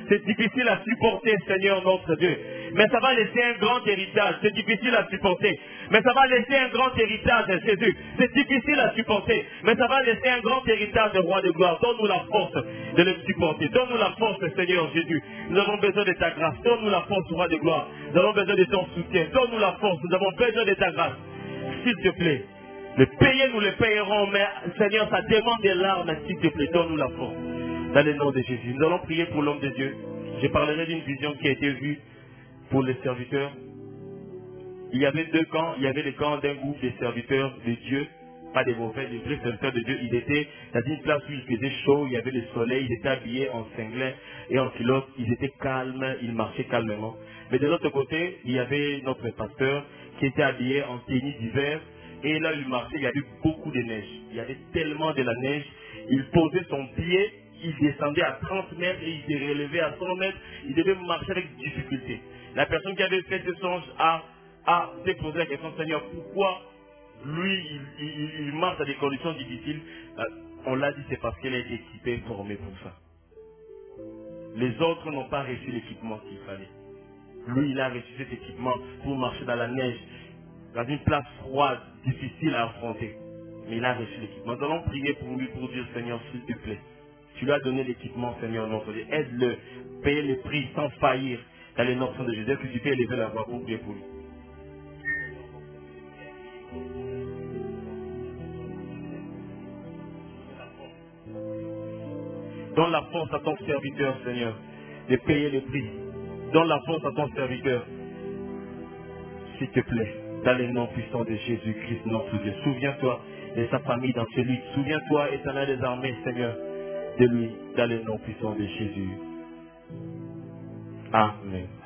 C'est difficile à supporter, Seigneur notre Dieu. Mais ça va laisser un grand héritage. C'est difficile à supporter. Mais ça va laisser un grand héritage, Jésus. C'est difficile à supporter. Mais ça va laisser un grand héritage, roi de gloire. Donne-nous la force de le supporter. Donne-nous la force, Seigneur Jésus. Nous avons besoin de ta grâce. Donne-nous la force, roi de gloire. Nous avons besoin de ton soutien. Donne-nous la force. Nous avons besoin de ta grâce. S'il te plaît. Le payer, nous le payerons. Mais, Seigneur, ça demande des larmes. S'il te plaît, donne-nous la force. Dans le nom de Jésus. Nous allons prier pour l'homme de Dieu. Je parlerai d'une vision qui a été vue pour les serviteurs. Il y avait deux camps. Il y avait le camp d'un groupe de serviteurs de Dieu, pas des mauvais, des vrais serviteurs de Dieu. Ils étaient dans une place où il faisait chaud, il y avait le soleil, ils étaient habillés en cinglet et en culotte. Ils étaient calmes, ils marchaient calmement. Mais de l'autre côté, il y avait notre pasteur qui était habillé en tenue d'hiver. Et là, il marchait, il y avait beaucoup de neige. Il y avait tellement de la neige. Il posait son pied, il descendait à 30 mètres et il s'est relevé à 100 mètres. Il devait marcher avec difficulté. La personne qui avait fait ce songe s'est posé la question, Seigneur, pourquoi lui, il marche dans des conditions difficiles? On l'a dit, c'est parce qu'elle a été équipée, formée pour ça. Les autres n'ont pas reçu l'équipement qu'il fallait. Lui, il a reçu cet équipement pour marcher dans la neige, dans une place froide, difficile à affronter. Mais il a reçu l'équipement. Nous allons prier pour lui, pour dire, Seigneur, s'il te plaît, tu lui as donné l'équipement, Seigneur, notre Dieu. Aide-le, paye le prix sans faillir dans les noms de Jésus. Est-ce que tu peux élever la voix pour prier pour lui? Donne la force à ton serviteur, Seigneur, de payer le prix. Donne la force à ton serviteur, s'il te plaît, dans les noms puissants de Jésus-Christ, notre Dieu. Souviens-toi de sa famille dans ce lutte. Souviens-toi, Éternel des armées, Seigneur, de lui, dans les noms puissants de Jésus. Amen.